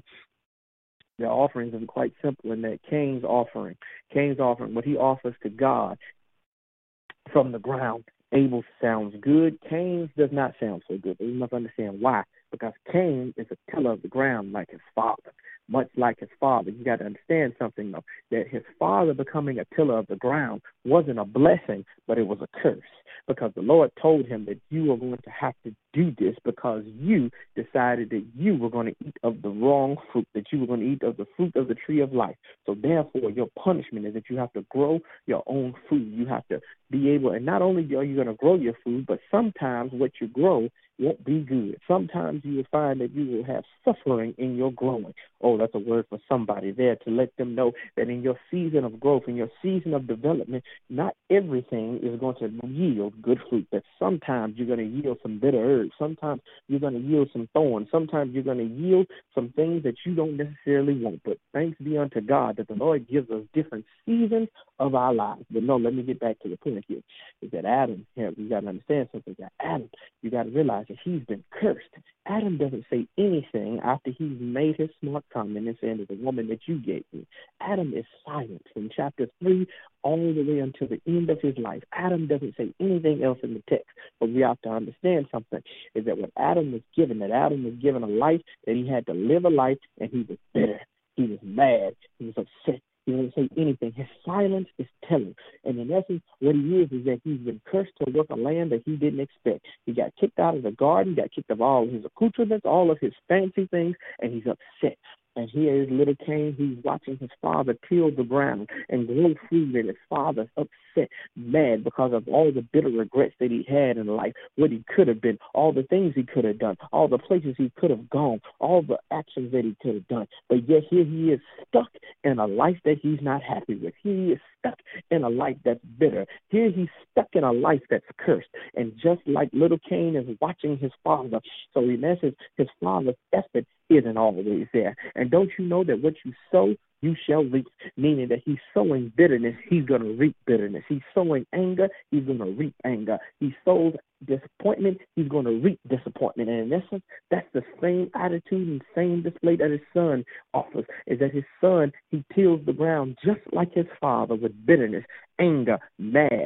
their offerings are quite simple in that Cain's offering, Cain's offering, what he offers to God from the ground, Abel sounds good. Cain's does not sound so good. But we must understand why. Because Cain is a tiller of the ground like his father. Much like his father. You got to understand something, though, that his father becoming a tiller of the ground wasn't a blessing, but it was a curse. Because the Lord told him that you are going to have to do this because you decided that you were going to eat of the wrong fruit, that you were going to eat of the fruit of the tree of life. So therefore, your punishment is that you have to grow your own food. You have to be able, and not only are you going to grow your food, but sometimes what you grow won't be good. Sometimes you will find that you will have suffering in your growing. Oh, that's a word for somebody there to let them know that in your season of growth, in your season of development, not everything is going to yield good fruit. That sometimes you're going to yield some bitter herbs. Sometimes you're going to yield some thorns. Sometimes you're going to yield some things that you don't necessarily want. But thanks be unto God that the Lord gives us different seasons of our lives. But no, let me get back to the point here. Is that Adam, here, you got to understand something. That Adam, you got to realize that he's been cursed. Adam doesn't say anything after he's made his smart comment and saying, the woman that you gave me. Adam is silent from chapter three all the way until the end of his life. Adam doesn't say anything else in the text. But we have to understand something, is that when Adam was given, that Adam was given a life, that he had to live a life, and he was bitter. He was mad. He was upset. He didn't say anything. His silence is telling. And in essence, what he is is that he's been cursed to work a land that he didn't expect. He got kicked out of the garden, got kicked of all of his accoutrements, all of his fancy things, and he's upset. And here is little Cain. He's watching his father till the ground and grow food, and his father's upset, mad because of all the bitter regrets that he had in life, what he could have been, all the things he could have done, all the places he could have gone, all the actions that he could have done. But yet here he is stuck in a life that he's not happy with. Here he is stuck in a life that's bitter. Here he's stuck in a life that's cursed. And just like little Cain is watching his father, so in essence, his father's effort isn't always there. And don't you know that what you sow, you shall reap, meaning that he's sowing bitterness, he's going to reap bitterness. He's sowing anger, he's going to reap anger. He sows disappointment, he's going to reap disappointment. And in essence, that's the same attitude and same display that his son offers, is that his son, he tills the ground just like his father with bitterness, anger, mad,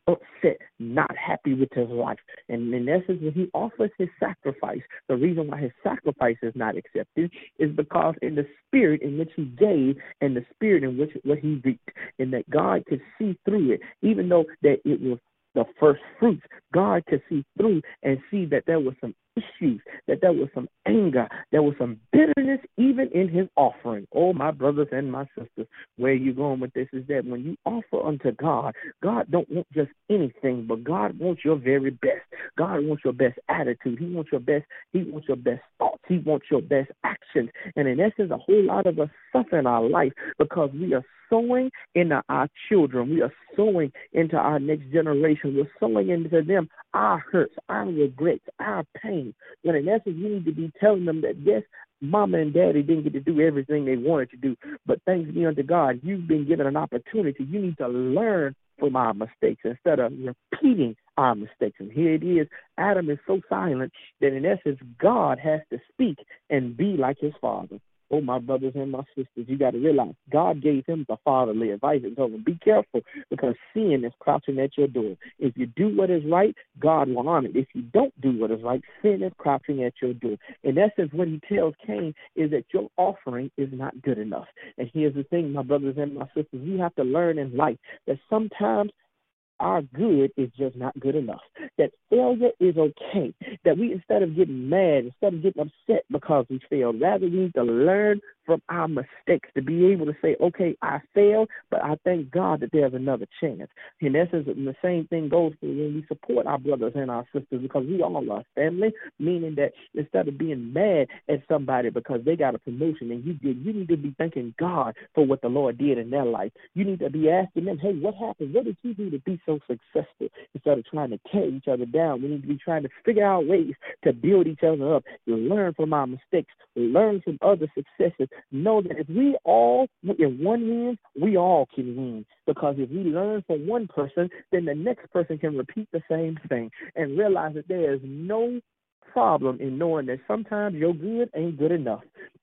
upset, not happy with his life. And in essence, when he offers his sacrifice, the reason why his sacrifice is not accepted is because in the spirit in which he gave and the spirit in which what he reaped, and that God could see through it, even though that it was the first fruits, God could see through and see that there was some issues, that there was some anger, there was some bitterness even in his offering. Oh, my brothers and my sisters, where you going with this is that when you offer unto God, God don't want just anything, but God wants your very best. God wants your best attitude. He wants your best, he wants your best thoughts. He wants your best actions. And in essence, a whole lot of us suffer in our life because we are sowing into our children. We are sowing into our next generation. We're sowing into them our hurts, our regrets, our pain. When in essence, you need to be telling them that, yes, mama and daddy didn't get to do everything they wanted to do, but thanks be unto God, you've been given an opportunity. You need to learn from our mistakes instead of repeating our mistakes. And here it is. Adam is so silent that in essence, God has to speak and be like his father. Oh, my brothers and my sisters, you got to realize God gave him the fatherly advice and told him, be careful because sin is crouching at your door. If you do what is right, God will honor it. If you don't do what is right, sin is crouching at your door. In essence, what he tells Cain is that your offering is not good enough. And here's the thing, my brothers and my sisters, we have to learn in life that sometimes our good is just not good enough. That failure is okay. That we, instead of getting mad, instead of getting upset because we failed, rather we need to learn from our mistakes to be able to say, okay, I failed, but I thank God that there's another chance. In essence, the same thing goes for when we support our brothers and our sisters because we all are family, meaning that instead of being mad at somebody because they got a promotion and you did, you need to be thanking God for what the Lord did in their life. You need to be asking them, hey, what happened? What did you do to be so successful? Instead of trying to tear each other down, we need to be trying to figure out ways to build each other up, to learn from our mistakes, learn from other successes. Know that if we all, if one wins, we all can win. Because if we learn from one person, then the next person can repeat the same thing and realize that there is no problem in knowing that sometimes your good ain't good enough.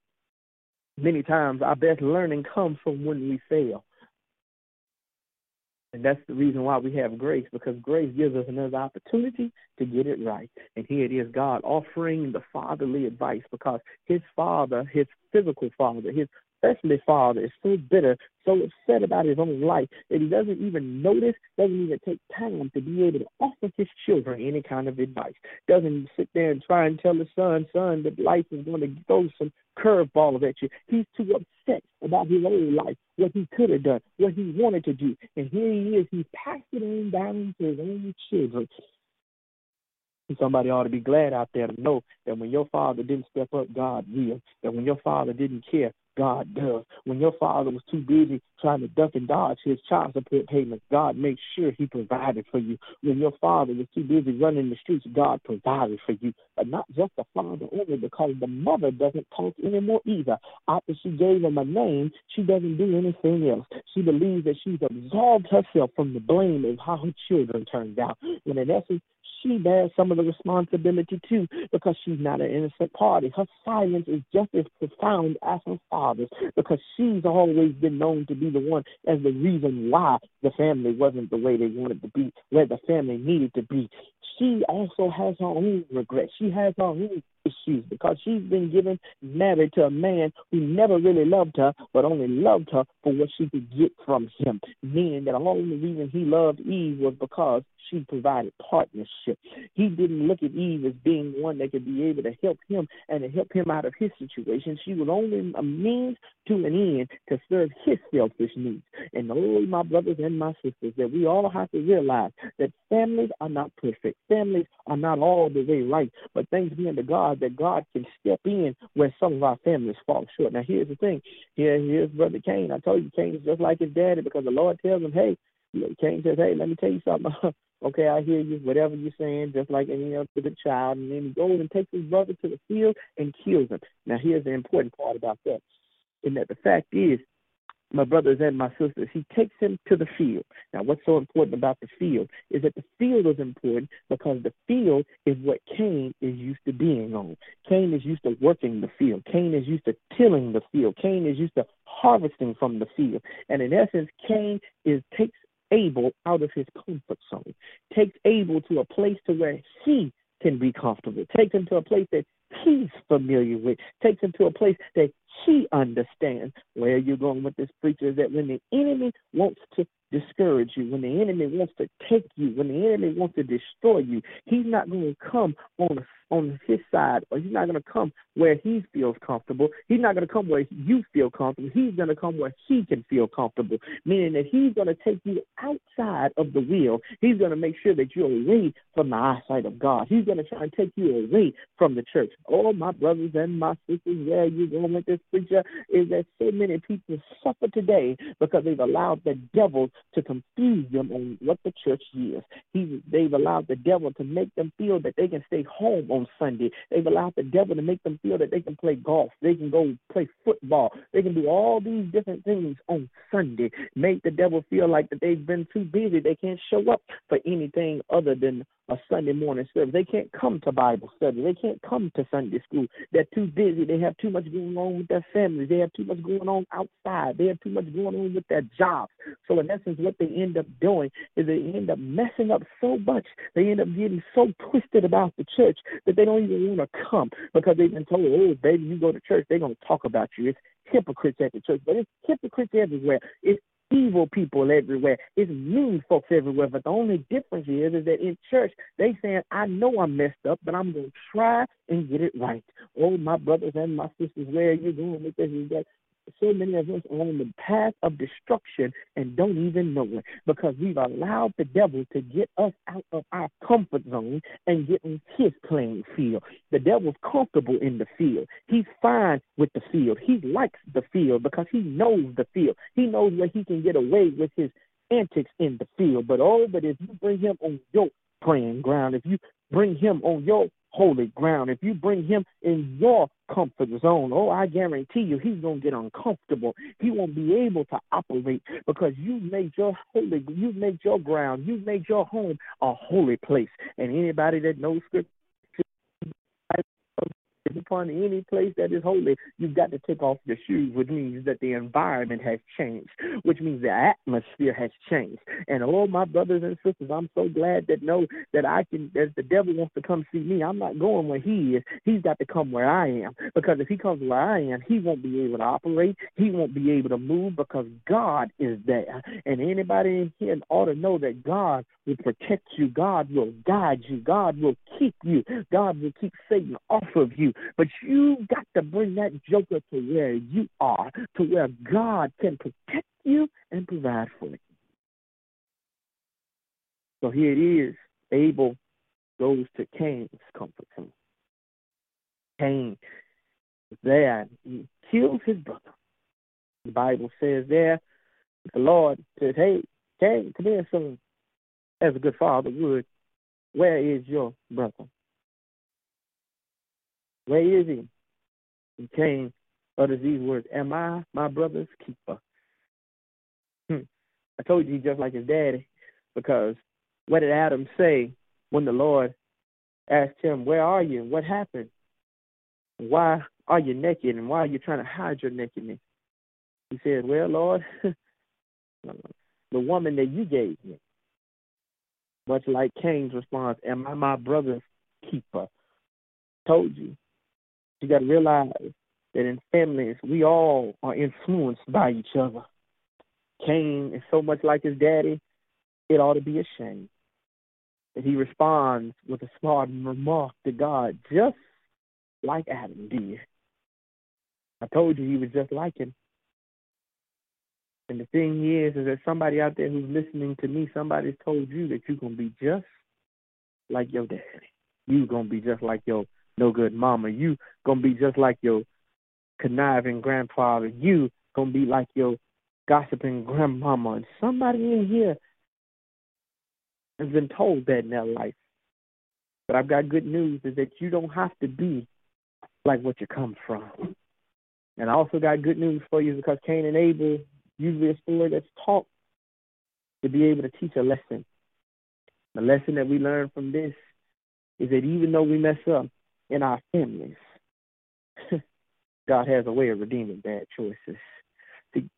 Many times our best learning comes from when we fail. And that's the reason why we have grace, because grace gives us another opportunity to get it right. And here it is, God offering the fatherly advice because his father, his physical father, his earthly father is so bitter, so upset about his own life that he doesn't even notice, doesn't even take time to be able to offer his children any kind of advice. Doesn't sit there and try and tell his son, son, that life is going to throw some curveballs at you. He's too upset about his own life, what he could have done, what he wanted to do. And here he is, he's passed it on down to his own children. Somebody ought to be glad out there to know that when your father didn't step up, God will. That when your father didn't care, God does. When your father was too busy trying to duck and dodge his child support payments, God made sure he provided for you. When your father was too busy running the streets, God provided for you. But not just the father only, because the mother doesn't talk anymore either. After she gave him a name, she doesn't do anything else. She believes that she's absolved herself from the blame of how her children turned out. When in essence, she bears some of the responsibility too, because she's not an innocent party. Her silence is just as profound as her father's, because she's always been known to be the one as the reason why the family wasn't the way they wanted to be, where the family needed to be. She also has her own regrets. She has her own issues because she's been given married to a man who never really loved her, but only loved her for what she could get from him, meaning that the only reason he loved Eve was because she provided partnership. He didn't look at Eve as being one that could be able to help him and to help him out of his situation. She was only a means to an end to serve his selfish needs. And oh, my brothers and my sisters, that we all have to realize that families are not perfect. Families are not all the way right. But thanks be unto God that God can step in where some of our families fall short. Now, here's the thing. Here, here's Brother Cain. I told you Cain is just like his daddy, because the Lord tells him, hey, Cain says, hey, let me tell you something. Okay, I hear you, whatever you're saying, just like any other child. And then he goes and takes his brother to the field and kills him. Now, here's the important part about that, in that the fact is, my brothers and my sisters, he takes him to the field. Now, what's so important about the field is that the field is important because the field is what Cain is used to being on. Cain is used to working the field. Cain is used to tilling the field. Cain is used to harvesting from the field. And in essence, Cain is takes Abel out of his comfort zone, takes Abel to a place to where he can be comfortable, takes him to a place that he's familiar with, takes him to a place that he understands. Where you're going with this preacher is that when the enemy wants to discourage you, when the enemy wants to take you, when the enemy wants to destroy you, he's not going to come on on his side, or he's not going to come where he feels comfortable. He's not going to come where you feel comfortable. He's going to come where he can feel comfortable, meaning that he's going to take you outside of the will. He's going to make sure that you're away from the eyesight of God. He's going to try and take you away from the church. Oh, my brothers and my sisters, where you going with this preacher is that so many people suffer today because they've allowed the devil to confuse them on what the church is. He, they've allowed the devil to make them feel that they can stay home on Sunday. They've allowed the devil to make them feel that they can play golf. They can go play football. They can do all these different things on Sunday. Make the devil feel like that they've been too busy. They can't show up for anything other than a Sunday morning service. They can't come to Bible study. They can't come to Sunday school. They're too busy. They have too much going on with their families. They have too much going on outside. They have too much going on with their jobs. So in essence, what they end up doing is they end up messing up so much. They end up getting so twisted about the church that they don't even want to come because they've been told, oh, baby, you go to church, they're going to talk about you. It's hypocrites at the church, but it's hypocrites everywhere. It's evil people everywhere. It's mean folks everywhere. But the only difference is, is that in church, they saying, I know I'm messed up, but I'm going to try and get it right. Oh, my brothers and my sisters, where are you going with this? Is that so many of us are on the path of destruction and don't even know it because we've allowed the devil to get us out of our comfort zone and get in his playing field. The devil's comfortable in the field. He's fine with the field. He likes the field because he knows the field. He knows where he can get away with his antics in the field. But oh, but if you bring him on your playing ground, if you bring him on your holy ground, if you bring him in your comfort zone, oh, I guarantee you he's going to get uncomfortable. He won't be able to operate because you've made your holy, you've made your ground, you've made your home a holy place. And anybody that knows scripture, upon any place that is holy, you've got to take off your shoes, which means that the environment has changed, which means the atmosphere has changed. And oh, my brothers and sisters, I'm so glad that know that I can, as the devil wants to come see me, I'm not going where he is. He's got to come where I am, because if he comes where I am, he won't be able to operate. He won't be able to move because God is there. And anybody in here ought to know that God will protect you. God will guide you. God will keep you. God will keep Satan off of you. But you got to bring that joker to where you are, to where God can protect you and provide for you. So here it is. Abel goes to Cain's comfort zone. Cain is there. He kills his brother. The Bible says there, the Lord says, hey, Cain, come here, son. As a good father would, where is your brother? Where is he? And Cain utters these words, am I my brother's keeper? Hmm. I told you he's just like his daddy, because what did Adam say when the Lord asked him, where are you? What happened? Why are you naked? And why are you trying to hide your nakedness? He said, well, Lord, the woman that you gave me. Much like Cain's response, am I my brother's keeper? Told you. You got to realize that in families, we all are influenced by each other. Cain is so much like his daddy, it ought to be a shame that he responds with a smart remark to God, just like Adam did. I told you he was just like him. And the thing is, is that somebody out there who's listening to me, somebody's told you that you're going to be just like your daddy. You're going to be just like your no-good mama. You going to be just like your conniving grandfather. You going to be like your gossiping grandmama. And somebody in here has been told that in their life. But I've got good news, is that you don't have to be like what you come from. And I also got good news for you, because Cain and Abel, usually a story that's taught to be able to teach a lesson. The lesson that we learn from this is that even though we mess up in our families, God has a way of redeeming bad choices. See,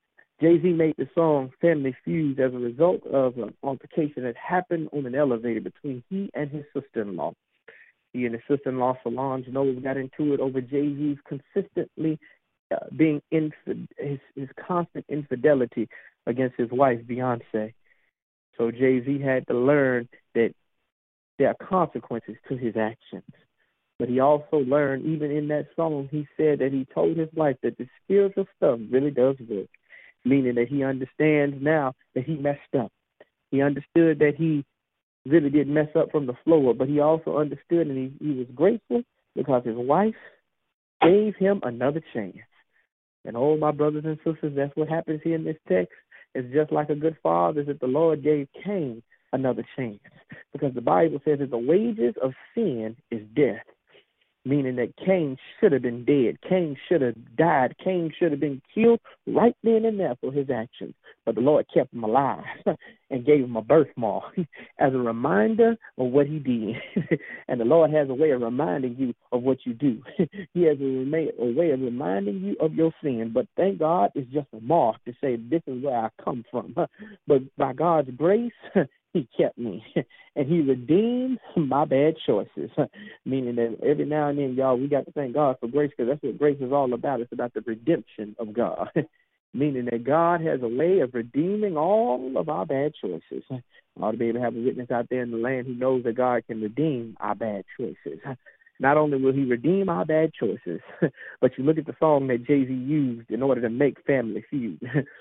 Jay-Z made the song Family Feuds as a result of an altercation that happened on an elevator between he and his sister-in-law. He and his sister-in-law, Solange Knowles, got into it over Jay-Z's consistently uh, being infid- his, his constant infidelity against his wife, Beyonce. So Jay-Z had to learn that there are consequences to his actions. But he also learned, even in that song, he said that he told his wife that the spiritual stuff really does work, meaning that he understands now that he messed up. He understood that he really did mess up from the floor, but he also understood and he, he was grateful because his wife gave him another chance. And oh, my brothers and sisters, that's what happens here in this text. It's just like a good father that the Lord gave Cain another chance, because the Bible says that the wages of sin is death, meaning that Cain should have been dead. Cain should have died. Cain should have been killed right then and there for his actions. But the Lord kept him alive and gave him a birthmark as a reminder of what he did. And the Lord has a way of reminding you of what you do. He has a way of reminding you of your sin. But thank God it's just a mark to say this is where I come from. But by God's grace, he kept me, and he redeemed my bad choices, meaning that every now and then, y'all, we got to thank God for grace, because that's what grace is all about. It's about the redemption of God, meaning that God has a way of redeeming all of our bad choices. I ought to be able to have a witness out there in the land who knows that God can redeem our bad choices. Not only will he redeem our bad choices, but you look at the song that Jay-Z used in order to make Family Feud.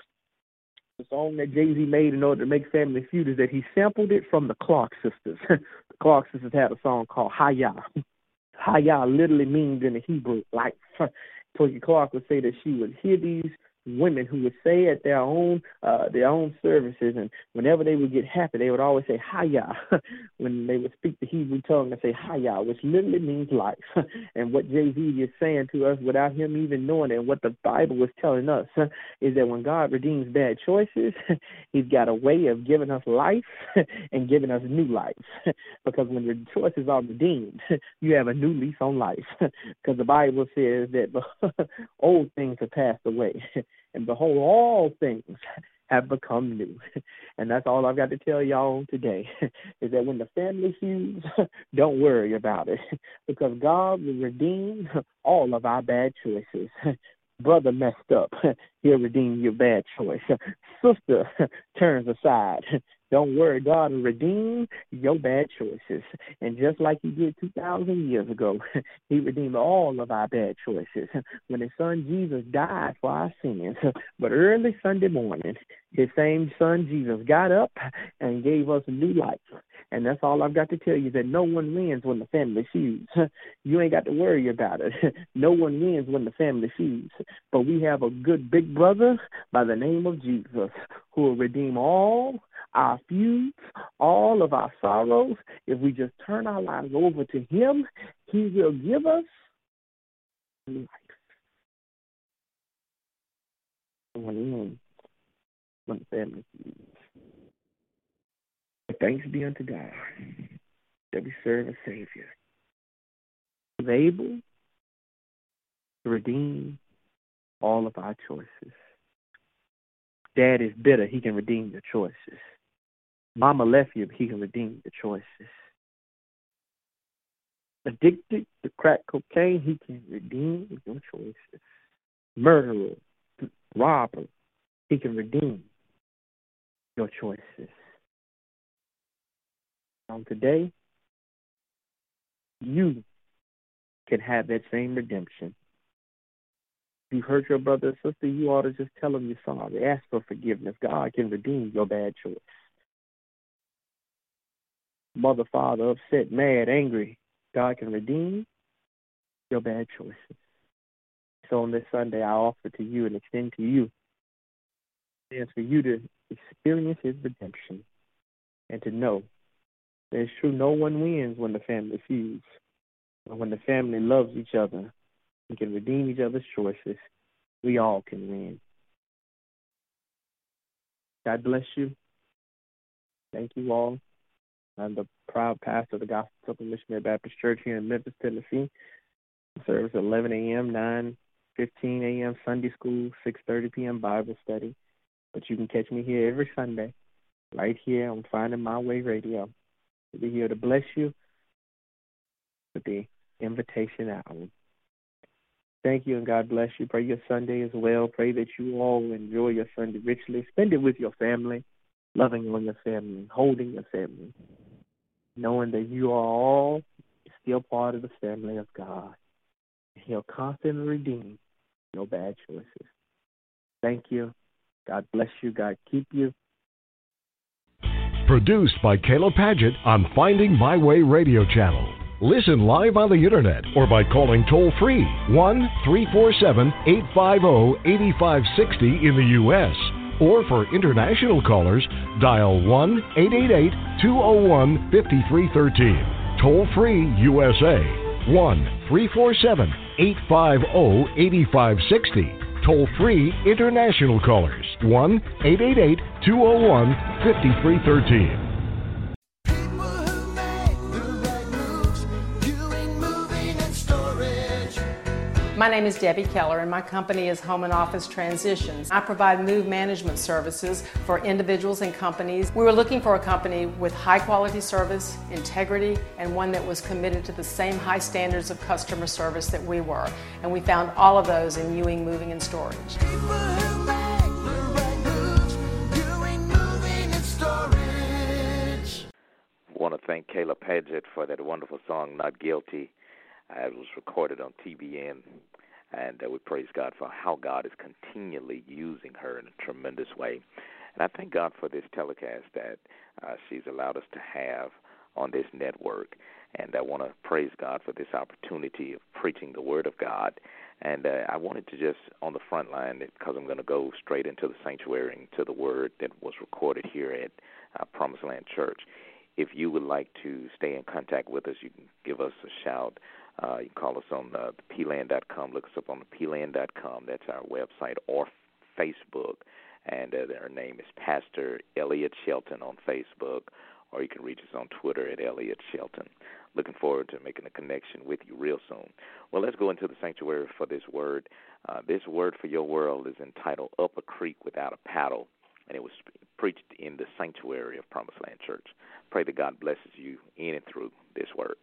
The song that Jay-Z made in order to make Family Feud is that he sampled it from the Clark Sisters. The Clark Sisters had a song called Hayah. Hayah literally means in the Hebrew life. Toya Clark would say that she would hear these women who would say at their own uh, their own services, and whenever they would get happy, they would always say Hayah. When they would speak the Hebrew tongue, they say Hayah, which literally means life. And what Jay-Z is saying to us without him even knowing it, and what the Bible was telling us, is that when God redeems bad choices, he's got a way of giving us life and giving us new life. Because when the choices are redeemed, you have a new lease on life. Because the Bible says that old things have passed away, and behold, all things have become new. And that's all I've got to tell y'all today, is that when the family feuds, don't worry about it, because God will redeem all of our bad choices. Brother messed up, he'll redeem your bad choice. Sister turns aside, don't worry, God will redeem your bad choices. And just like he did two thousand years ago, he redeemed all of our bad choices when his son Jesus died for our sins. But early Sunday morning, his same son Jesus got up and gave us a new life. And that's all I've got to tell you, that no one wins when the family feuds. You ain't got to worry about it. No one wins when the family feuds. But we have a good big brother by the name of Jesus, who will redeem all our feuds, all of our sorrows. If we just turn our lives over to him, he will give us life. When the family feuds. Thanks be unto God that we serve a Savior who is able to redeem all of our choices. Dad is bitter, he can redeem your choices. Mama left you, he can redeem your choices. Addicted to crack cocaine, he can redeem your choices. Murderer, robber, he can redeem your choices. Um, today, you can have that same redemption. If you hurt your brother or sister, you ought to just tell them you're sorry. Ask for forgiveness. God can redeem your bad choice. Mother, father, upset, mad, angry, God can redeem your bad choices. So on this Sunday, I offer to you and extend to you is for you to experience his redemption and to know that it's true, no one wins when the family feuds. But when the family loves each other and can redeem each other's choices, we all can win. God bless you. Thank you all. I'm the proud pastor of the Gospel Temple Missionary Baptist Church here in Memphis, Tennessee. Service at eleven a.m., nine fifteen a.m. Sunday school, six thirty p.m. Bible study. But you can catch me here every Sunday, right here on Finding My Way Radio. We'll be here to bless you with the invitation hour. Thank you, and God bless you. Pray your Sunday as well. Pray that you all enjoy your Sunday richly. Spend it with your family, loving on your family, holding your family, knowing that you are all still part of the family of God. He'll constantly redeem your bad choices. Thank you. God bless you. God keep you. Produced by Caleb Paget on Finding My Way Radio Channel. Listen live on the internet or by calling toll-free one three four seven, eight five zero, eight five six zero in the U S Or for international callers, dial one eight eight eight, two zero one, five three one three. Toll-free U S A, one three four seven, eight five zero, eight five six zero. Toll-free international callers, one eight eight eight, two zero one, five three one three. My name is Debbie Keller, and my company is Home and Office Transitions. I provide move management services for individuals and companies. We were looking for a company with high quality service, integrity, and one that was committed to the same high standards of customer service that we were. And we found all of those in Ewing Moving and Storage. I want to thank Caleb Paget for that wonderful song, Not Guilty. Uh, it was recorded on T B N, and uh, we praise God for how God is continually using her in a tremendous way. And I thank God for this telecast that uh, she's allowed us to have on this network. And I want to praise God for this opportunity of preaching the Word of God. And uh, I wanted to just, on the front line, because I'm going to go straight into the sanctuary and to the Word that was recorded here at uh, Promised Land Church. If you would like to stay in contact with us, you can give us a shout. Uh, you can call us on uh, the P land dot com. Look us up on the P land dot com. That's our website, or Facebook. And uh, her name is Pastor Elliot Shelton on Facebook, or you can reach us on Twitter at Elliot Shelton. Looking forward to making a connection with you real soon. Well, let's go into the sanctuary for this word. Uh, this word for your world is entitled Up a Creek Without a Paddle, and it was preached in the sanctuary of Promised Land Church. Pray that God blesses you in and through this word.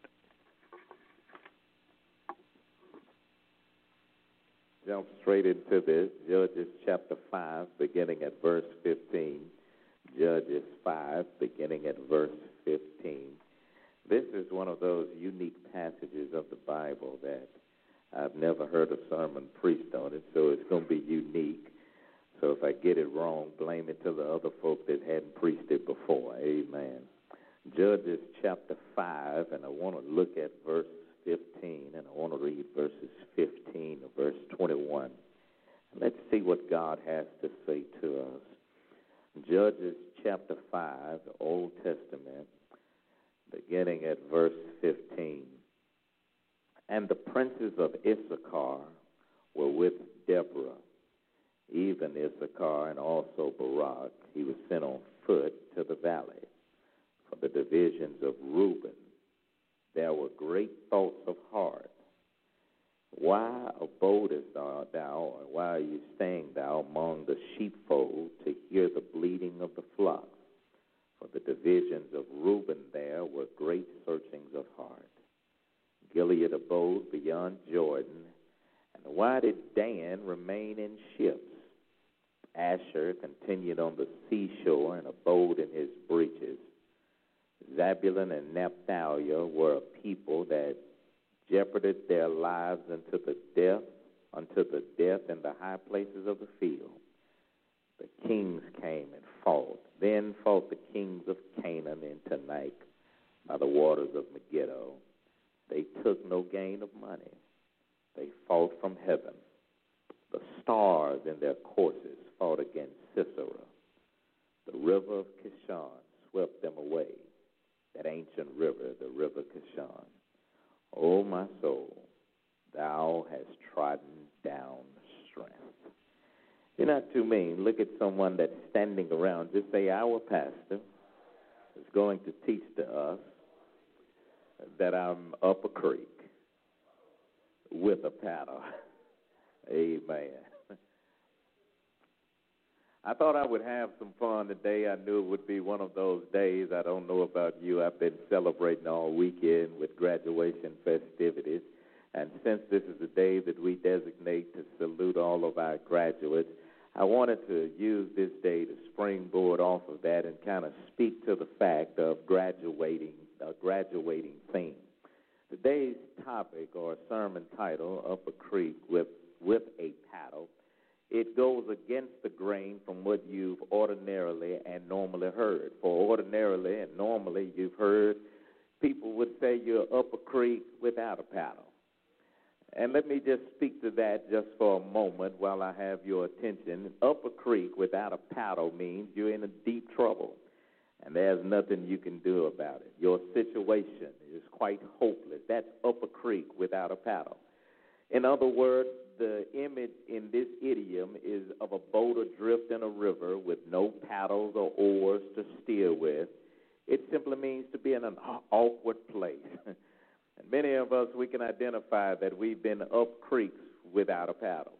Jump straight into this, Judges chapter five, beginning at verse fifteen. Judges five, beginning at verse fifteen. This is one of those unique passages of the Bible that I've never heard a sermon preached on it, so it's going to be unique. So if I get it wrong, blame it to the other folk that hadn't preached it before. Amen. Judges chapter five, and I want to look at verse fifteen, and I want to read verses fifteen to verse twenty-one. Let's see what God has to say to us. Judges chapter five, the Old Testament, beginning at verse fifteen. And the princes of Issachar were with Deborah, even Issachar and also Barak. He was sent on foot to the valley. For the divisions of Reuben, there were great thoughts of heart. Why abodest thou, thou, or why are you staying thou among the sheepfold to hear the bleating of the flocks? For the divisions of Reuben there were great searchings of heart. Gilead abode beyond Jordan. And why did Dan remain in ships? Asher continued on the seashore and abode in his breaches. Zebulun and Naphtali were a people that jeoparded their lives unto the death, unto the death in the high places of the field. The kings came and fought. Then fought the kings of Canaan in Tanakh by the waters of Megiddo. They took no gain of money. They fought from heaven. The stars in their courses fought against Sisera. The river of Kishon swept them away. That ancient river, the river Kishon. O my soul, thou hast trodden down strength. You're not too mean. Look at someone that's standing around. Just say, our pastor is going to teach to us that I'm up a creek with a paddle. Amen. I thought I would have some fun today. I knew it would be one of those days. I don't know about you. I've been celebrating all weekend with graduation festivities. And since this is the day that we designate to salute all of our graduates, I wanted to use this day to springboard off of that and kind of speak to the fact of graduating, a graduating theme. Today's topic or sermon title, Up a Creek with, with a Paddle, it goes against the grain from what you've ordinarily and normally heard. For ordinarily and normally you've heard people would say you're up a creek without a paddle. And let me just speak to that just for a moment while I have your attention. Up a creek without a paddle means you're in a deep trouble, and there's nothing you can do about it. Your situation is quite hopeless. That's up a creek without a paddle. In other words, the image in this idiom is of a boat adrift in a river with no paddles or oars to steer with. It simply means to be in an awkward place. And many of us, we can identify that we've been up creeks without a paddle.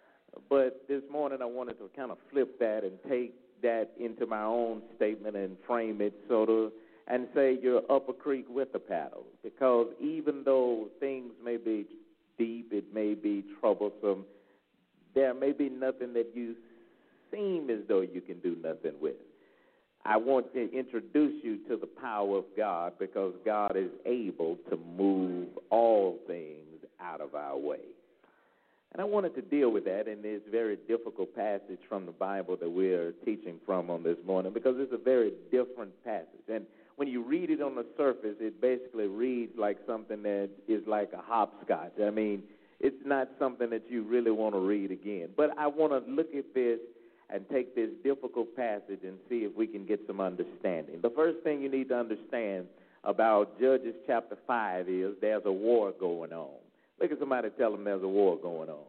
But this morning I wanted to kind of flip that and take that into my own statement and frame it sort of and say you're up a creek with a paddle. Because even though things may be deep, it may be troublesome, there may be nothing that you seem as though you can do nothing with. I want to introduce you to the power of God because God is able to move all things out of our way. And I wanted to deal with that in this very difficult passage from the Bible that we're teaching from on this morning because it's a very different passage. And when you read it on the surface, it basically reads like something that is like a hopscotch. I mean, it's not something that you really want to read again. But I want to look at this and take this difficult passage and see if we can get some understanding. The first thing you need to understand about Judges chapter five is there's a war going on. Look at somebody tell them there's a war going on.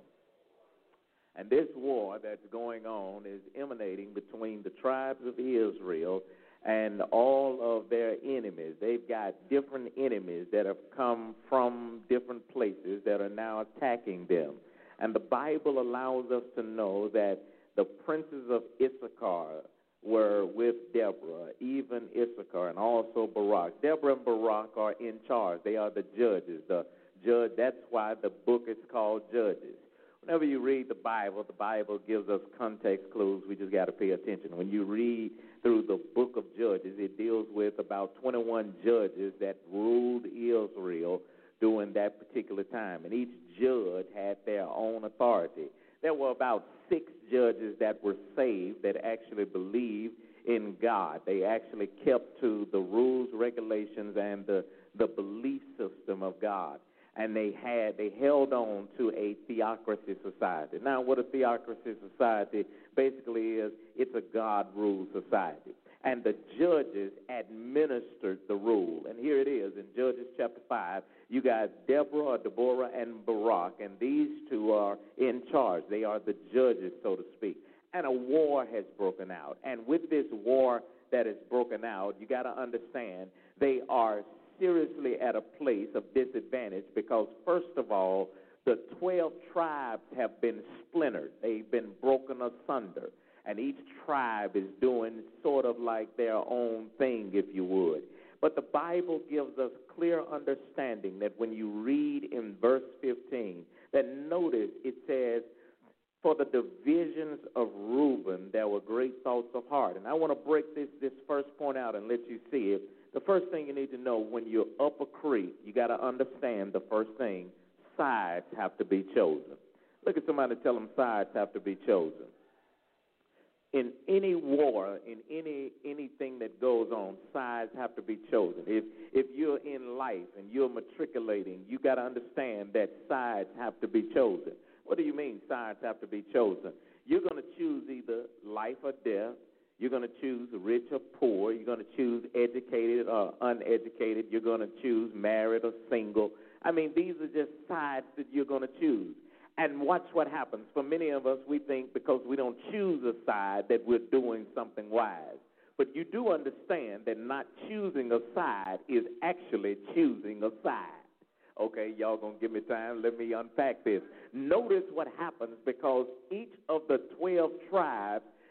And this war that's going on is emanating between the tribes of Israel and all of their enemies. They've got different enemies that have come from different places that are now attacking them. And the Bible allows us to know that the princes of Issachar were with Deborah, even Issachar and also Barak. Deborah and Barak are in charge. They are the judges. The judge. That's why the book is called Judges. Whenever you read the Bible, the Bible gives us context clues. We just got to pay attention. When you read through the book of Judges, it deals with about twenty-one judges that ruled Israel during that particular time. And each judge had their own authority. There were about six judges that were saved that actually believed in God. They actually kept to the rules, regulations, and the, the belief system of God. And they had they held on to a theocracy society. Now, what a theocracy society basically is, it's a God-ruled society. And the judges administered the rule. And here it is in Judges chapter five. You got Deborah, Deborah, and Barak, and these two are in charge. They are the judges, so to speak. And a war has broken out. And with this war that has broken out, you got to understand they are seriously at a place of disadvantage because, first of all, the twelve tribes have been splintered. They've been broken asunder. And each tribe is doing sort of like their own thing, if you would. But the Bible gives us clear understanding that when you read in verse fifteen, that notice it says, for the divisions of Reuben, there were great thoughts of heart. And I want to break this, this first point out and let you see it. The first thing you need to know, when you're up a creek, you got to understand the first thing, sides have to be chosen. Look at somebody and tell them sides have to be chosen. In any war, in any anything that goes on, sides have to be chosen. If if you're in life and you're matriculating, you got to understand that sides have to be chosen. What do you mean sides have to be chosen? You're going to choose either life or death. You're going to choose rich or poor. You're going to choose educated or uneducated. You're going to choose married or single. I mean, these are just sides that you're going to choose. And watch what happens. For many of us, we think because we don't choose a side that we're doing something wise. But you do understand that not choosing a side is actually choosing a side. Okay, y'all going to give me time? Let me unpack this. Notice what happens because each of the twelve tribes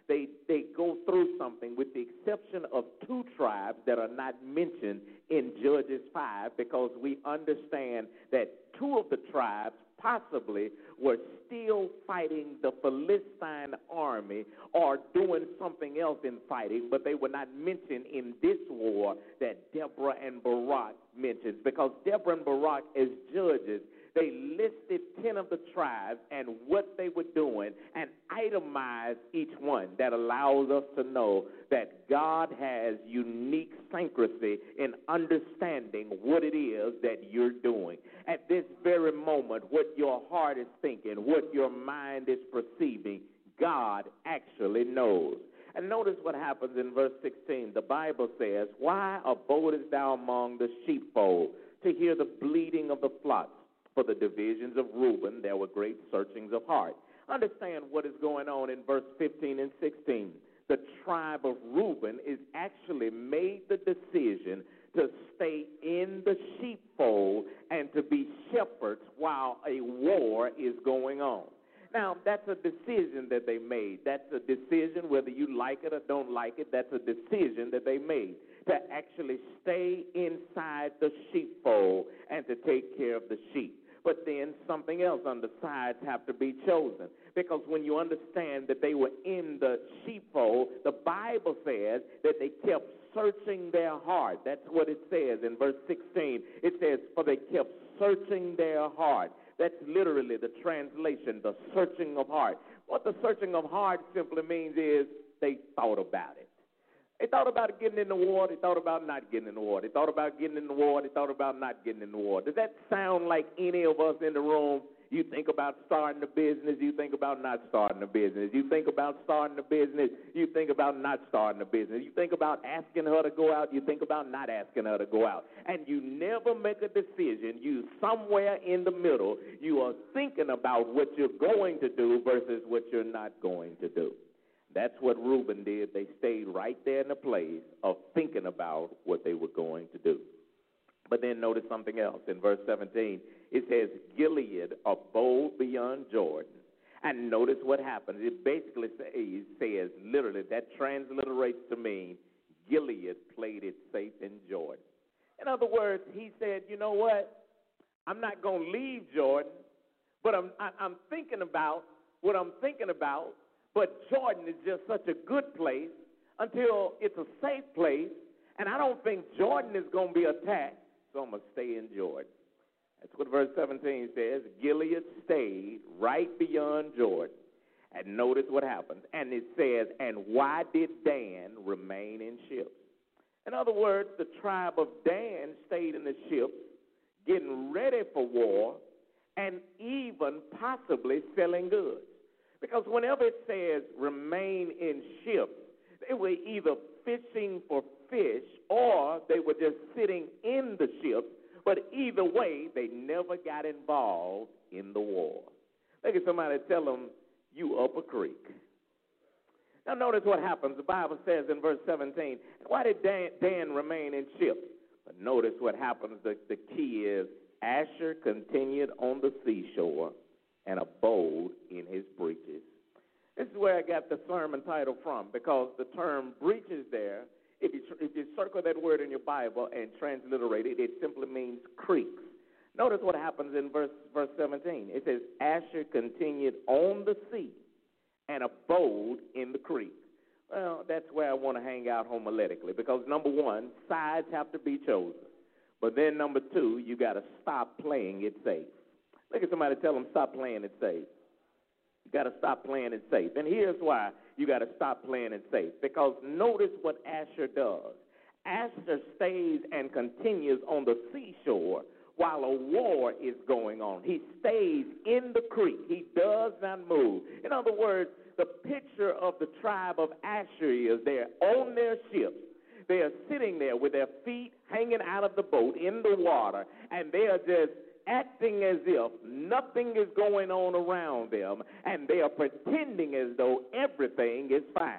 they, they go through something, with the exception of two tribes that are not mentioned in Judges five, because we understand that two of the tribes possibly were still fighting the Philistine army or doing something else in fighting, but they were not mentioned in this war that Deborah and Barak mentions, because Deborah and Barak, as judges, they listed ten of the tribes and what they were doing and itemized each one. That allows us to know that God has unique syncrasy in understanding what it is that you're doing. At this very moment, what your heart is thinking, what your mind is perceiving, God actually knows. And notice what happens in verse sixteen. The Bible says, "Why abodest thou among the sheepfold, to hear the bleating of the flocks? For the divisions of Reuben there were great searchings of heart." Understand what is going on in verse fifteen and sixteen. The tribe of Reuben is actually made the decision to stay in the sheepfold and to be shepherds while a war is going on. Now, that's a decision that they made. That's a decision, whether you like it or don't like it, that's a decision that they made, to actually stay inside the sheepfold and to take care of the sheep. But then something else on the sides have to be chosen, because when you understand that they were in the sheepfold, the Bible says that they kept searching their heart. That's what it says in verse sixteen. It says, "For they kept searching their heart." That's literally the translation, the searching of heart. What the searching of heart simply means is they thought about it. They thought about getting in the war. They thought about not getting in the war. They thought about getting in the war. They thought about not getting in the war. Does that sound like any of us in the room? You think about starting a business. You think about not starting a business. You think about starting a business. You think about not starting a business. You think about asking her to go out. You think about not asking her to go out. And you never make a decision. You somewhere in the middle. You are thinking about what you're going to do versus what you're not going to do. That's what Reuben did. They stayed right there in the place of thinking about what they were going to do. But then notice something else. In verse seventeen, it says, "Gilead abode beyond Jordan." And notice what happens. It basically says, says literally, that transliterates to mean Gilead played it safe in Jordan. In other words, he said, you know what? I'm not going to leave Jordan, but I'm, I, I'm thinking about what I'm thinking about. But Jordan is just such a good place until it's a safe place, and I don't think Jordan is going to be attacked, so I'm going to stay in Jordan. That's what verse seventeen says. Gilead stayed right beyond Jordan. And notice what happens. And it says, "And why did Dan remain in ships?" In other words, the tribe of Dan stayed in the ships, getting ready for war, and even possibly selling goods. Because whenever it says remain in ships, they were either fishing for fish or they were just sitting in the ships. But either way, they never got involved in the war. Look at somebody, tell them, you up a creek. Now notice what happens. The Bible says in verse seventeen, why did Dan, Dan remain in ships? But notice what happens. The, the key is Asher continued on the seashore and abode in his breeches. This is where I got the sermon title from, because the term breeches there, if you, if you circle that word in your Bible and transliterate it, it simply means creeks. Notice what happens in verse, verse seventeen. It says, Asher continued on the sea and abode in the creek. Well, that's where I want to hang out homiletically, because number one, sides have to be chosen. But then number two, you got to stop playing it safe. Look at somebody, tell them, stop playing it safe. You got to stop playing it safe. And here's why you got to stop playing it safe. Because notice what Asher does. Asher stays and continues on the seashore while a war is going on. He stays in the creek. He does not move. In other words, the picture of the tribe of Asher is they're on their ships. They are sitting there with their feet hanging out of the boat in the water, and they are just acting as if nothing is going on around them, and they are pretending as though everything is fine.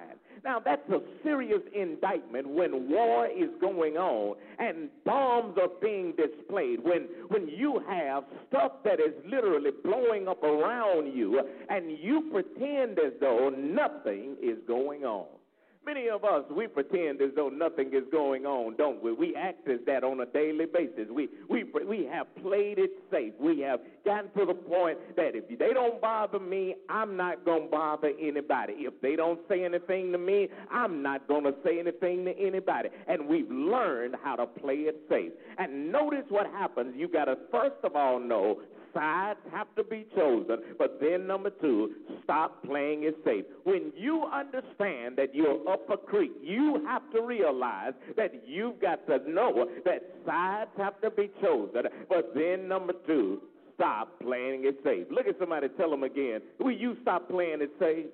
Now, that's a serious indictment when war is going on and bombs are being displayed, when, when you have stuff that is literally blowing up around you and you pretend as though nothing is going on. Many of us, we pretend as though nothing is going on, don't we? We act as that on a daily basis. We we we have played it safe. We have gotten to the point that if they don't bother me, I'm not going to bother anybody. If they don't say anything to me, I'm not going to say anything to anybody. And we've learned how to play it safe. And notice what happens. You got to first of all know sides have to be chosen, but then number two, stop playing it safe. When you understand that you're up a creek, you have to realize that you've got to know that sides have to be chosen, but then number two, stop playing it safe. Look at somebody, tell them again, will you stop playing it safe?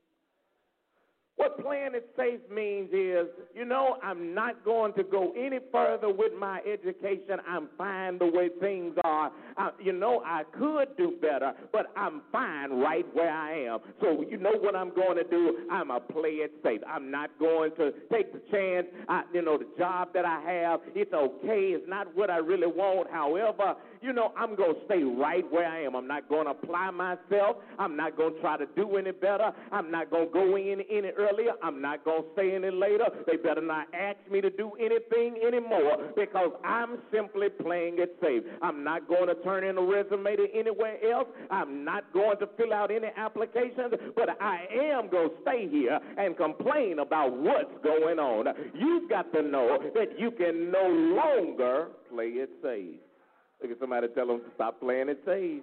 What playing it safe means is, you know, I'm not going to go any further with my education. I'm fine the way things are. I, you know, I could do better, but I'm fine right where I am. So you know what I'm going to do? I'm going to play it safe. I'm not going to take the chance. I, you know, the job that I have, it's okay. It's not what I really want. However, you know, I'm going to stay right where I am. I'm not going to apply myself. I'm not going to try to do any better. I'm not going to go in any earlier. I'm not going to stay any later. They better not ask me to do anything anymore because I'm simply playing it safe. I'm not going to turn in a resume to anywhere else. I'm not going to fill out any applications, but I am going to stay here and complain about what's going on. You've got to know that you can no longer play it safe. Look at somebody, tell them to stop playing it safe.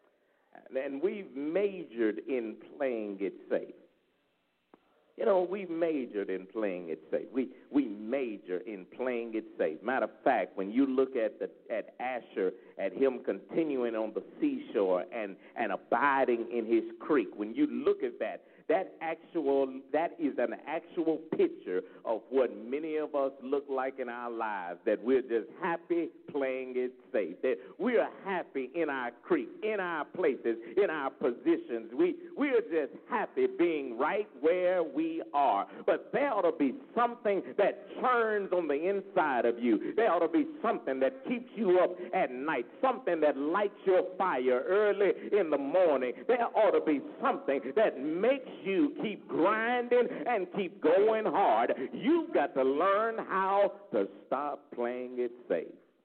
And we've majored in playing it safe. You know, we majored in playing it safe. We we major in playing it safe. Matter of fact, when you look at the at Asher, at him continuing on the seashore and, and abiding in his creek, when you look at that, that actual that is an actual picture of what many of us look like in our lives, that we're just happy playing it safe, that we're happy in our creek, in our places, in our positions. We we're just happy being right where we are. But there ought to be something that churns on the inside of you. There ought to be something that keeps you up at night, something that lights your fire early in the morning. There ought to be something that makes you keep grinding and keep going hard. You've got to learn how to stop playing it safe.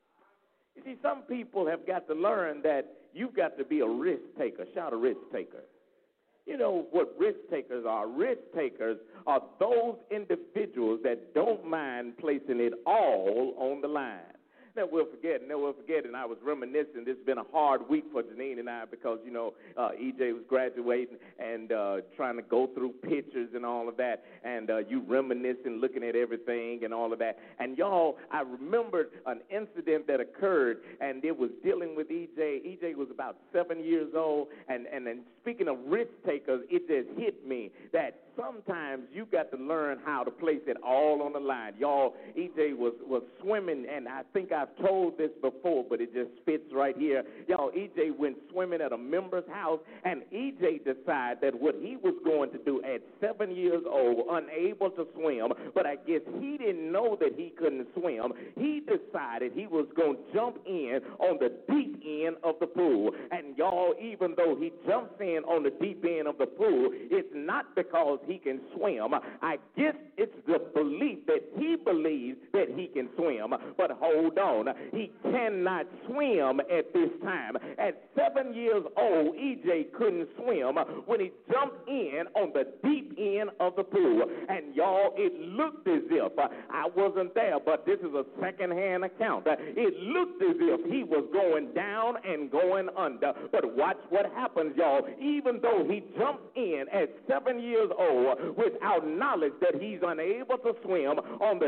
You see, some people have got to learn that you've got to be a risk taker. Shout a risk taker. You know what risk takers are? Risk takers are those individuals that don't mind placing it all on the line. Never will forget, never will forget, and I was reminiscing. This has been a hard week for Janine and I because, you know, uh, E J was graduating and uh, trying to go through pictures and all of that, and uh, you reminiscing, looking at everything and all of that. And, y'all, I remembered an incident that occurred, and it was dealing with E J. E J was about seven years old, and, and, and speaking of risk takers, it just hit me that sometimes you got to learn how to place it all on the line. Y'all, E J was, was swimming, and I think I've told this before, but it just fits right here. Y'all, E J went swimming at a member's house, and E J decided that what he was going to do at seven years old, unable to swim, but I guess he didn't know that he couldn't swim. He decided he was going to jump in on the deep end of the pool. And y'all, even though he jumps in on the deep end of the pool, it's not because he can swim. I guess it's the belief that he believes that he can swim. But hold on, he cannot swim at this time. At seven years old, E J couldn't swim when he jumped in on the deep end of the pool. And y'all, it looked as if, I wasn't there, but this is a second-hand account. It looked as if he was going down and going under. But watch what happens, y'all. Even though he jumps in at seven years old without knowledge that he's unable to swim on the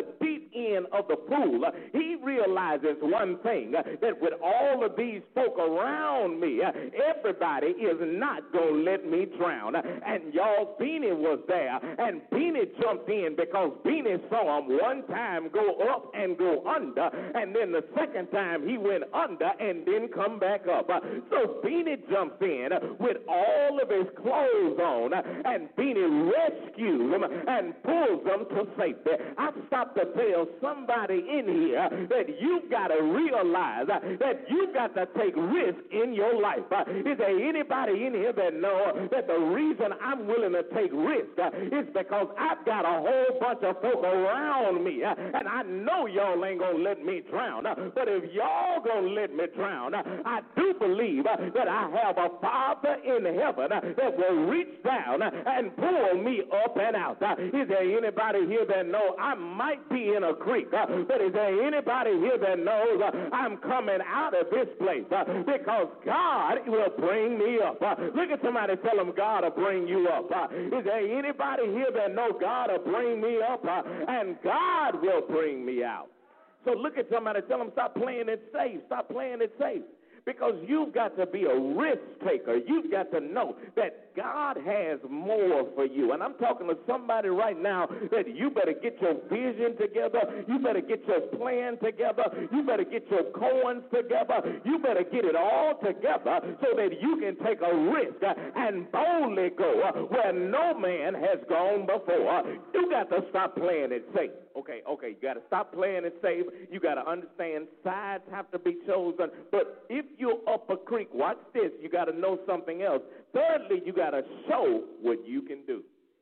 deep end of the pool, he realizes one thing, that with all of these folk around me, everybody is not going to let me drown. And y'all, Beanie was there, and Beanie jumped in because Beanie saw him one time go up and go under, and then the second time he went under and then come back up. So Beanie jumps in with all of his clothes on, and Beanie rescues him and pulls them to safety. I stopped to tell somebody in here that you've got to realize that you've got to take risk in your life. Is there anybody in here that know that the reason I'm willing to take risk is because I've got a whole bunch of folk around me, and I know y'all ain't going to let me drown. But if y'all going to let me drown, I do believe that I have a Father in heaven that will reach down and pull me up and out. Is there anybody here that knows I might be in a creek, but is there anybody here that knows I'm coming out of this place because God will bring me up? Look at somebody, tell them God will bring you up. Is there anybody here that knows God will bring me up and God will bring me out? So look at somebody, tell them stop playing it safe. Stop playing it safe. Because you've got to be a risk taker. You've got to know that God has more for you. And I'm talking to somebody right now that you better get your vision together. You better get your plan together. You better get your coins together. You better get it all together so that you can take a risk and boldly go where no man has gone before. You got to stop playing it safe. Okay, okay, you got to stop playing it safe. You got to understand sides have to be chosen. But if you're up a creek, watch this, you got to know something else. Thirdly, you got to show what you can do.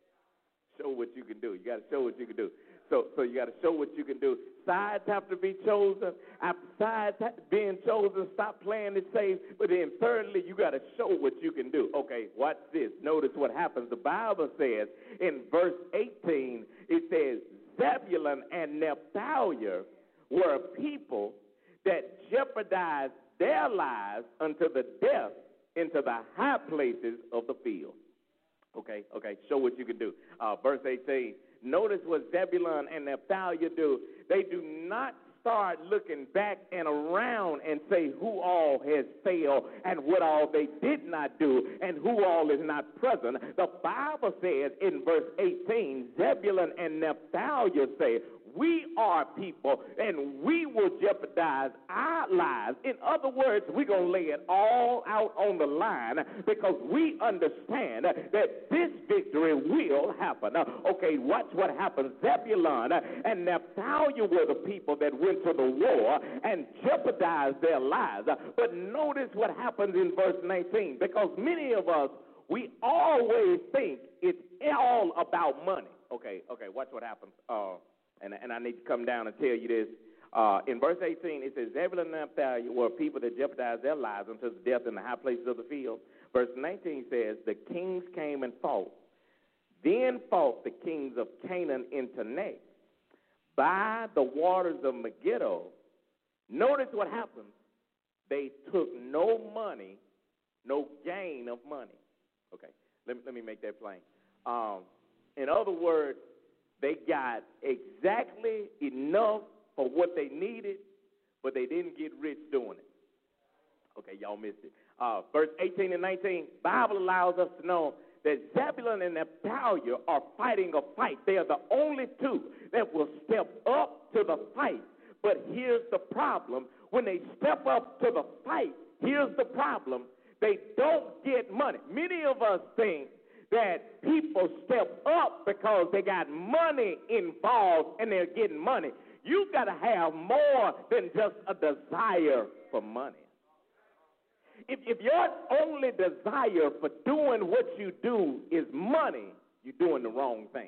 Show what you can do. You got to show what you can do. So, so you got to show what you can do. Sides have to be chosen. After sides being chosen, stop playing it safe. But then thirdly, you got to show what you can do. Okay, watch this. Notice what happens. The Bible says in verse eighteen, it says, Zebulun and Naphtali were people that jeopardized their lives unto the death into the high places of the field. Okay, okay, show what you can do. Uh, verse eighteen, notice what Zebulun and Naphtali do. They do not start looking back and around and say who all has failed and what all they did not do and who all is not present. The Bible says in verse eighteen, Zebulun and Naphtali say, we are people, and we will jeopardize our lives. In other words, we're going to lay it all out on the line because we understand that this victory will happen. Okay, watch what happens. Zebulun and Naphtali were the people that went to the war and jeopardized their lives. But notice what happens in verse nineteen, because many of us, we always think it's all about money. Okay, okay, watch what happens. Uh, And, and I need to come down and tell you this. Uh, in verse eighteen, it says, Zebulun and Naphtali were people that jeopardized their lives until death in the high places of the field. Verse nineteen says, the kings came and fought. Then fought the kings of Canaan in Tanakh by the waters of Megiddo. Notice what happens. They took no money, no gain of money. Okay, let me, let me make that plain. Um, in other words, they got exactly enough for what they needed, but they didn't get rich doing it. Okay, y'all missed it. Uh, verse eighteen and nineteen, Bible allows us to know that Zebulun and Naphtali are fighting a fight. They are the only two that will step up to the fight. But here's the problem. When they step up to the fight, here's the problem. They don't get money. Many of us think that people step up because they got money involved and they're getting money. You've got to have more than just a desire for money. If, if your only desire for doing what you do is money, you're doing the wrong thing.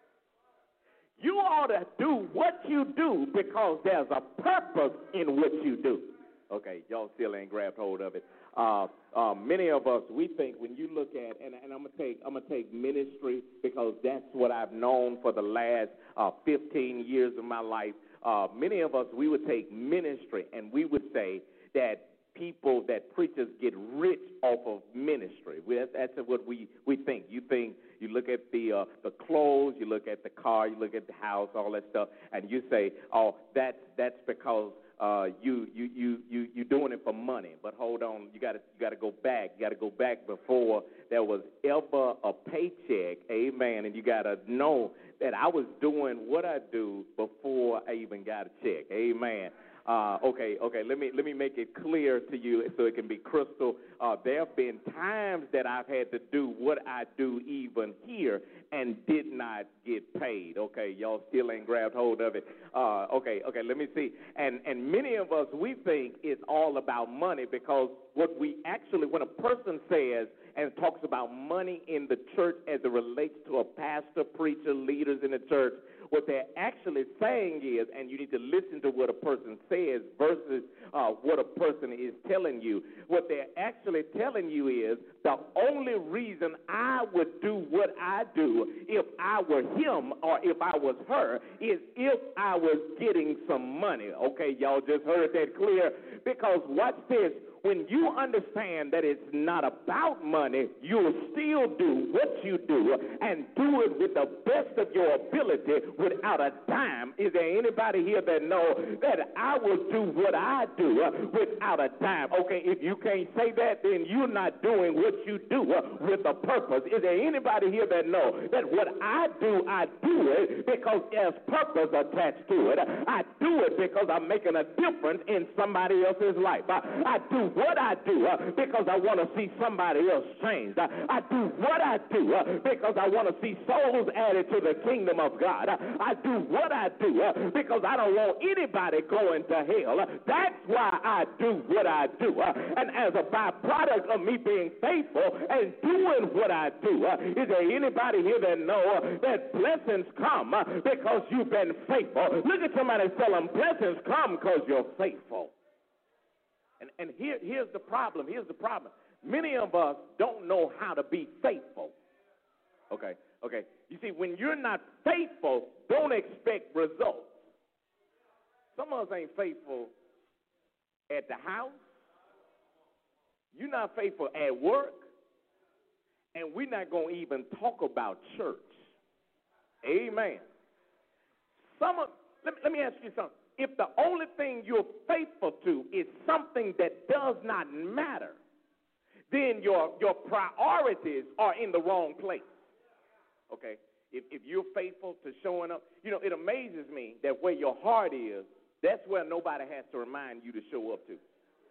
You ought to do what you do because there's a purpose in what you do. Okay, y'all still ain't grabbed hold of it. Uh, uh, many of us, we think when you look at, and, and I'm gonna take, I'm gonna take ministry because that's what I've known for the last uh, fifteen years of my life. Uh, many of us, we would take ministry and we would say that people, that preachers get rich off of ministry. We, that's what we, we think. You think, you look at the uh, the clothes, you look at the car, you look at the house, all that stuff, and you say, oh, that's that's because uh, you you you you you doing it for money. But hold on, you got to you got to go back. You got to go back before there was ever a paycheck. Amen. And you got to know that I was doing what I do before I even got a check. Amen. Uh, okay, okay. Let me let me make it clear to you so it can be crystal. Uh, there have been times that I've had to do what I do even here and did not get paid. Okay, y'all still ain't grabbed hold of it. Uh, okay, okay. Let me see. And and many of us, we think it's all about money, because what we actually, when a person says and talks about money in the church as it relates to a pastor, preacher, leaders in the church, what they're actually saying is, and you need to listen to what a person says versus uh, what a person is telling you. What they're actually telling you is, the only reason I would do what I do if I were him or if I was her is if I was getting some money. Okay, y'all just heard that clear? Because watch this. When you understand that it's not about money, you'll still do what you do and do it with the best of your ability without a dime. Is there anybody here that know that I will do what I do without a dime? Okay, if you can't say that, then you're not doing what you do with a purpose. Is there anybody here that know that what I do, I do it because there's purpose attached to it? I do it because I'm making a difference in somebody else's life. I, I do what I do uh, because I want to see somebody else changed. I, I do what I do uh, because I want to see souls added to the kingdom of God. I, I do what I do uh, because I don't want anybody going to hell. Uh, that's why I do what I do. Uh, and as a byproduct of me being faithful and doing what I do, uh, is there anybody here that know uh, that blessings come uh, because you've been faithful? Look at somebody and tell them, blessings come because you're faithful. And, and here, here's the problem. Here's the problem. Many of us don't know how to be faithful. Okay, okay. You see, when you're not faithful, don't expect results. Some of us ain't faithful at the house. You're not faithful at work. And we're not going to even talk about church. Amen. Some of, let, let me ask you something. If the only thing you're faithful to is something that does not matter, then your, your priorities are in the wrong place. Okay? If, if you're faithful to showing up, you know, it amazes me that where your heart is, that's where nobody has to remind you to show up to.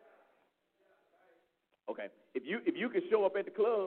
Okay? If you, if you can show up at the club,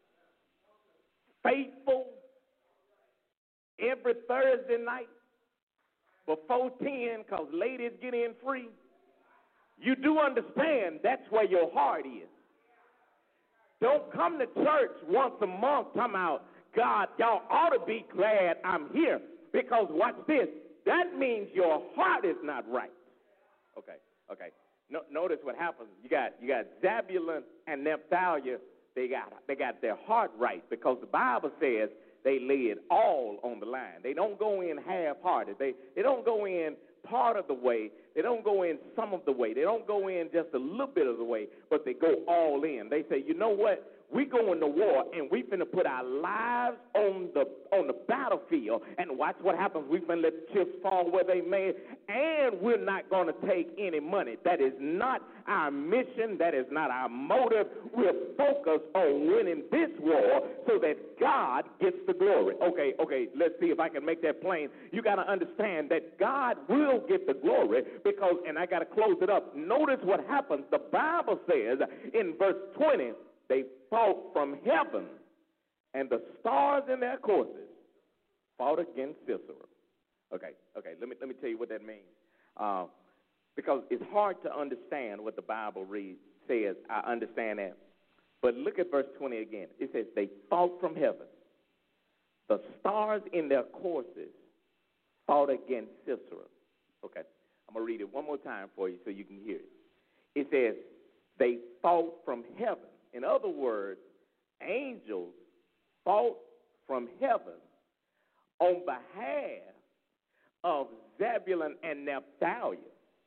faithful, every Thursday night, before ten, because ladies get in free, you do understand that's where your heart is. Don't come to church once a month talking about, God, y'all ought to be glad I'm here, because watch this, that means your heart is not right. Okay, okay. No, notice what happens. You got you got Zebulun and Naphtali, they got they got their heart right, because the Bible says they lay it all on the line. They don't go in half-hearted. They, they don't go in part of the way. They don't go in some of the way. They don't go in just a little bit of the way, but they go all in. They say, you know what? We going to war, and we finna put our lives on the on the battlefield, and watch what happens. We finna let the chips fall where they may, and we're not going to take any money. That is not our mission. That is not our motive. We're focused on winning this war so that God gets the glory. Okay, okay, let's see if I can make that plain. You got to understand that God will get the glory because, and I got to close it up. Notice what happens. The Bible says in verse twenty, they fought from heaven, and the stars in their courses fought against Sisera. Okay, okay, let me let me tell you what that means. Uh, because it's hard to understand what the Bible reads, says. I understand that. But look at verse twenty again. It says, they fought from heaven. The stars in their courses fought against Sisera. Okay, I'm going to read it one more time for you so you can hear it. It says, they fought from heaven. In other words, angels fought from heaven on behalf of Zebulun and Naphtali.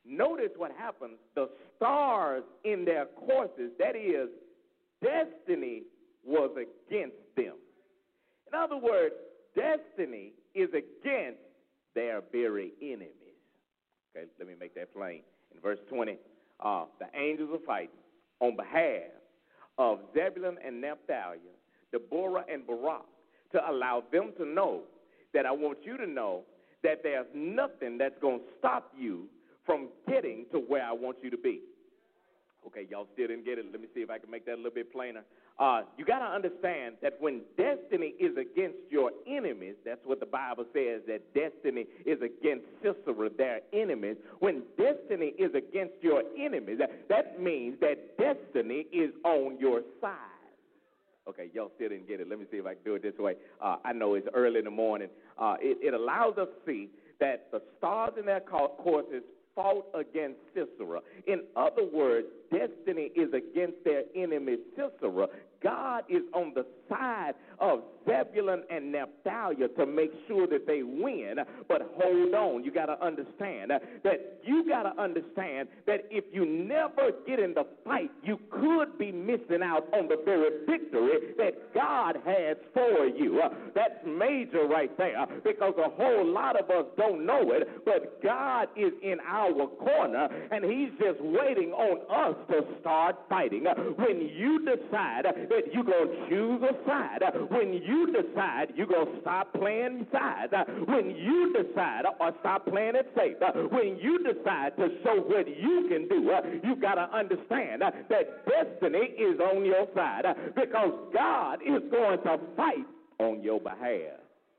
notice what happens. The stars in their courses, that is, destiny was against them. In other words, destiny is against their very enemies. Okay, let me make that plain. In verse twenty, uh, the angels are fighting on behalf of Zebulun and Naphtali, Deborah and Barak, to allow them to know that I want you to know that there's nothing that's going to stop you from getting to where I want you to be. Okay, y'all still didn't get it. Let me see if I can make that a little bit plainer. Uh, you got to understand that when destiny is against your enemies, that's what the Bible says, that destiny is against Sisera, their enemies. When destiny is against your enemies, that, that means that destiny is on your side. Okay, y'all still didn't get it. Let me see if I can do it this way. Uh, I know it's early in the morning. Uh, it, it allows us to see that the stars in their courses fought against Sisera. In other words, destiny is against their enemy Sisera. God is on the side of Zebulun and Naphtali to make sure that they win. But hold on, you got to understand that you got to understand that if you never get in the fight, you could be missing out on the very victory that God has for you. Uh, that's major right there, because a whole lot of us don't know it, but God is in our corner, and he's just waiting on us to start fighting. Uh, when you decide that you're going to choose a side, uh, when you decide you're going to stop playing sides, uh, when you decide or stop playing it safe, uh, when you decide to show what you can do, uh, you got to understand uh, that destiny is on your side, uh, because God is going to fight on your behalf.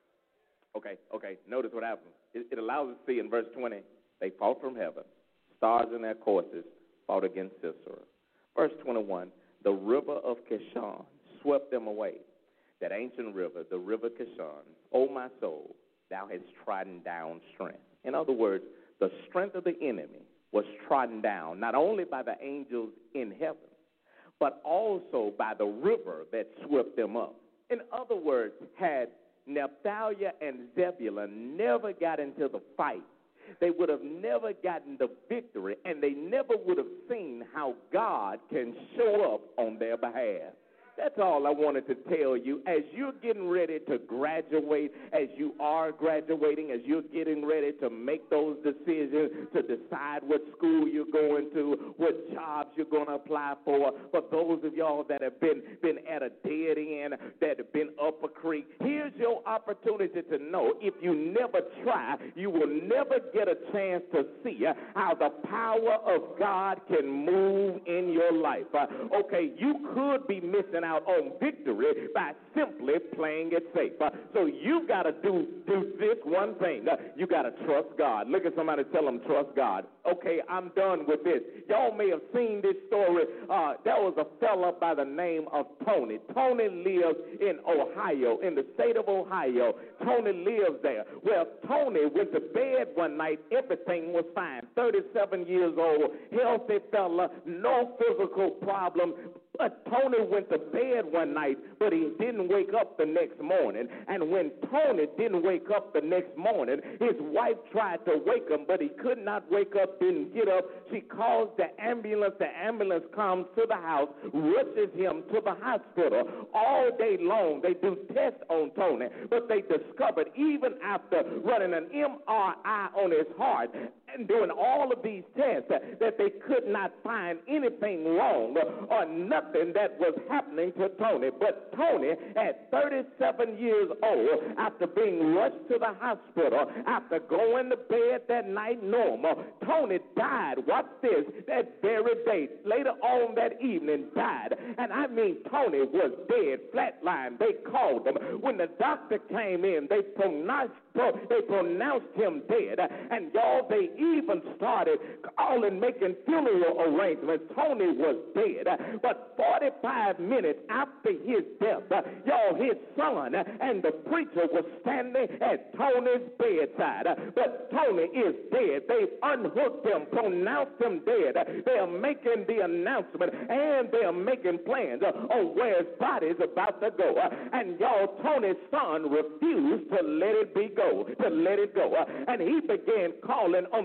Okay, okay, notice what happens. It, it allows us to see in verse twenty, they fought from heaven. Stars in their courses fought against Sisera. Verse twenty-one, the river of Kishon swept them away. That ancient river, the river Kishon, O my soul, thou hast trodden down strength. In other words, the strength of the enemy was trodden down, not only by the angels in heaven, but also by the river that swept them up. In other words, had Naphtali and Zebulun never got into the fight, they would have never gotten the victory, and they never would have seen how God can show up on their behalf. That's all I wanted to tell you. As you're getting ready to graduate, as you are graduating, as you're getting ready to make those decisions, to decide what school you're going to, what jobs you're going to apply for, for those of y'all that have been, been at a dead end, that have been up a creek, here's your opportunity to know if you never try, you will never get a chance to see uh, how the power of God can move in your life. Uh, okay, you could be missing out on victory by simply playing it safe. Uh, so you got to do do this one thing. Uh, you got to trust God. Look at somebody, tell them, trust God. Okay, I'm done with this. Y'all may have seen this story. Uh, there was a fella by the name of Tony. Tony lives in Ohio, in the state of Ohio. Tony lives there. Well, Tony went to bed one night. Everything was fine. thirty-seven years old, healthy fella, no physical problem. But Tony went to bed one night, but he didn't wake up the next morning. And when Tony didn't wake up the next morning, his wife tried to wake him, but he could not wake up, didn't get up. She calls the ambulance. The ambulance comes to the house, rushes him to the hospital. All day long, they do tests on Tony, but they discovered, even after running an M R I on his heart and doing all of these tests, that they could not find anything wrong or nothing that was happening to Tony. But Tony, at thirty-seven years old, after being rushed to the hospital, after going to bed that night normal, Tony died. Watch this, that very day. Later on that evening, died. And I mean, Tony was dead, flatlined. They called him. When the doctor came in, they pronounced, they pronounced him dead. And y'all, they even started calling, making funeral arrangements. Tony was dead. But forty-five minutes after his death, y'all, his son and the preacher was standing at Tony's bedside. But Tony is dead. They've unhooked him, pronounced him dead. They are making the announcement, and they are making plans on where his body is about to go. And y'all, Tony's son refused to let it be go, to let it go. And he began calling on the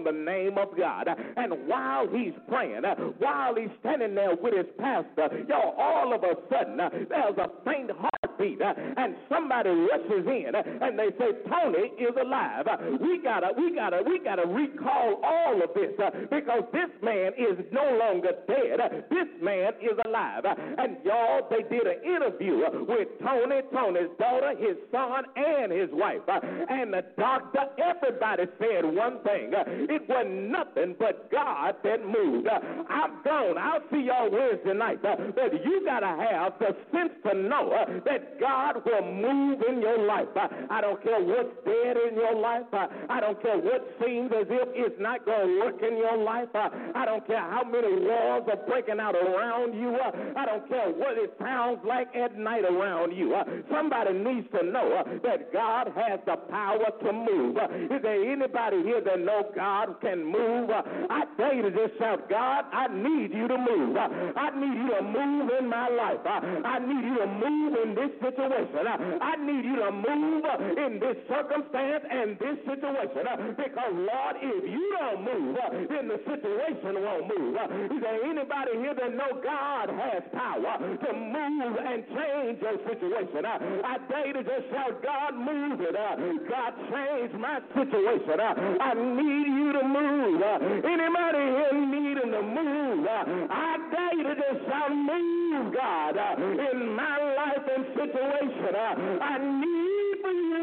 the name of God. And while he's praying, while he's standing there with his pastor, y'all, all of a sudden, there's a faint heartbeat, and somebody rushes in, and they say, Tony is alive. We gotta, we gotta, we gotta recall all of this, because this man is no longer dead. This man is alive. And y'all, they did an interview with Tony, Tony's daughter, his son, and his wife. And the doctor, everybody said one thing. It wasn't nothing but God that moved. I'm gone. I'll see y'all Wednesday night. But you got to have the sense to know that God will move in your life. I don't care what's dead in your life. I don't care what seems as if it's not going to work in your life. I don't care how many wars are breaking out around you. I don't care what it sounds like at night around you. Somebody needs to know that God has the power to move. Is there anybody here that know God can move? I tell you to just shout, God, I need you to move. I need you to move in my life. I need you to move in this situation. I need you to move in this circumstance and this situation. Because, Lord, if you don't move, then the situation won't move. Is there anybody here that know God has power to move and change your situation? I dare you to just shout, God, move it. God, change my situation. I need you to move. Anybody here needing to move? I dare you to just shout, move, God, in my life and situation. I need for you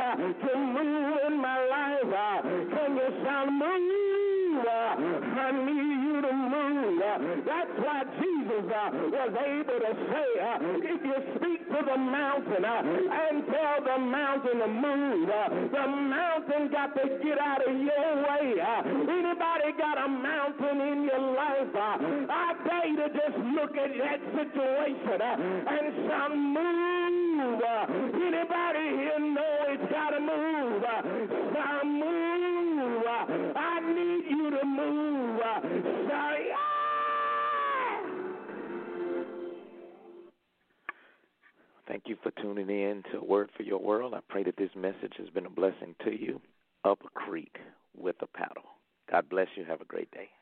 to move in my life. Can you shout, move? I need you to move. That's why Jesus was able to say, if you speak to the mountain and tell the mountain to move, the mountain got to get out of your way. Anybody got a mountain in your life? I dare you to just look at that situation and shout, move. Anybody here know it's got to move? Shout, move. I need you to move. Shout, yeah. Thank you for tuning in to Word for Your World. I pray that this message has been a blessing to you. Up a creek with a paddle. God bless you. Have a great day.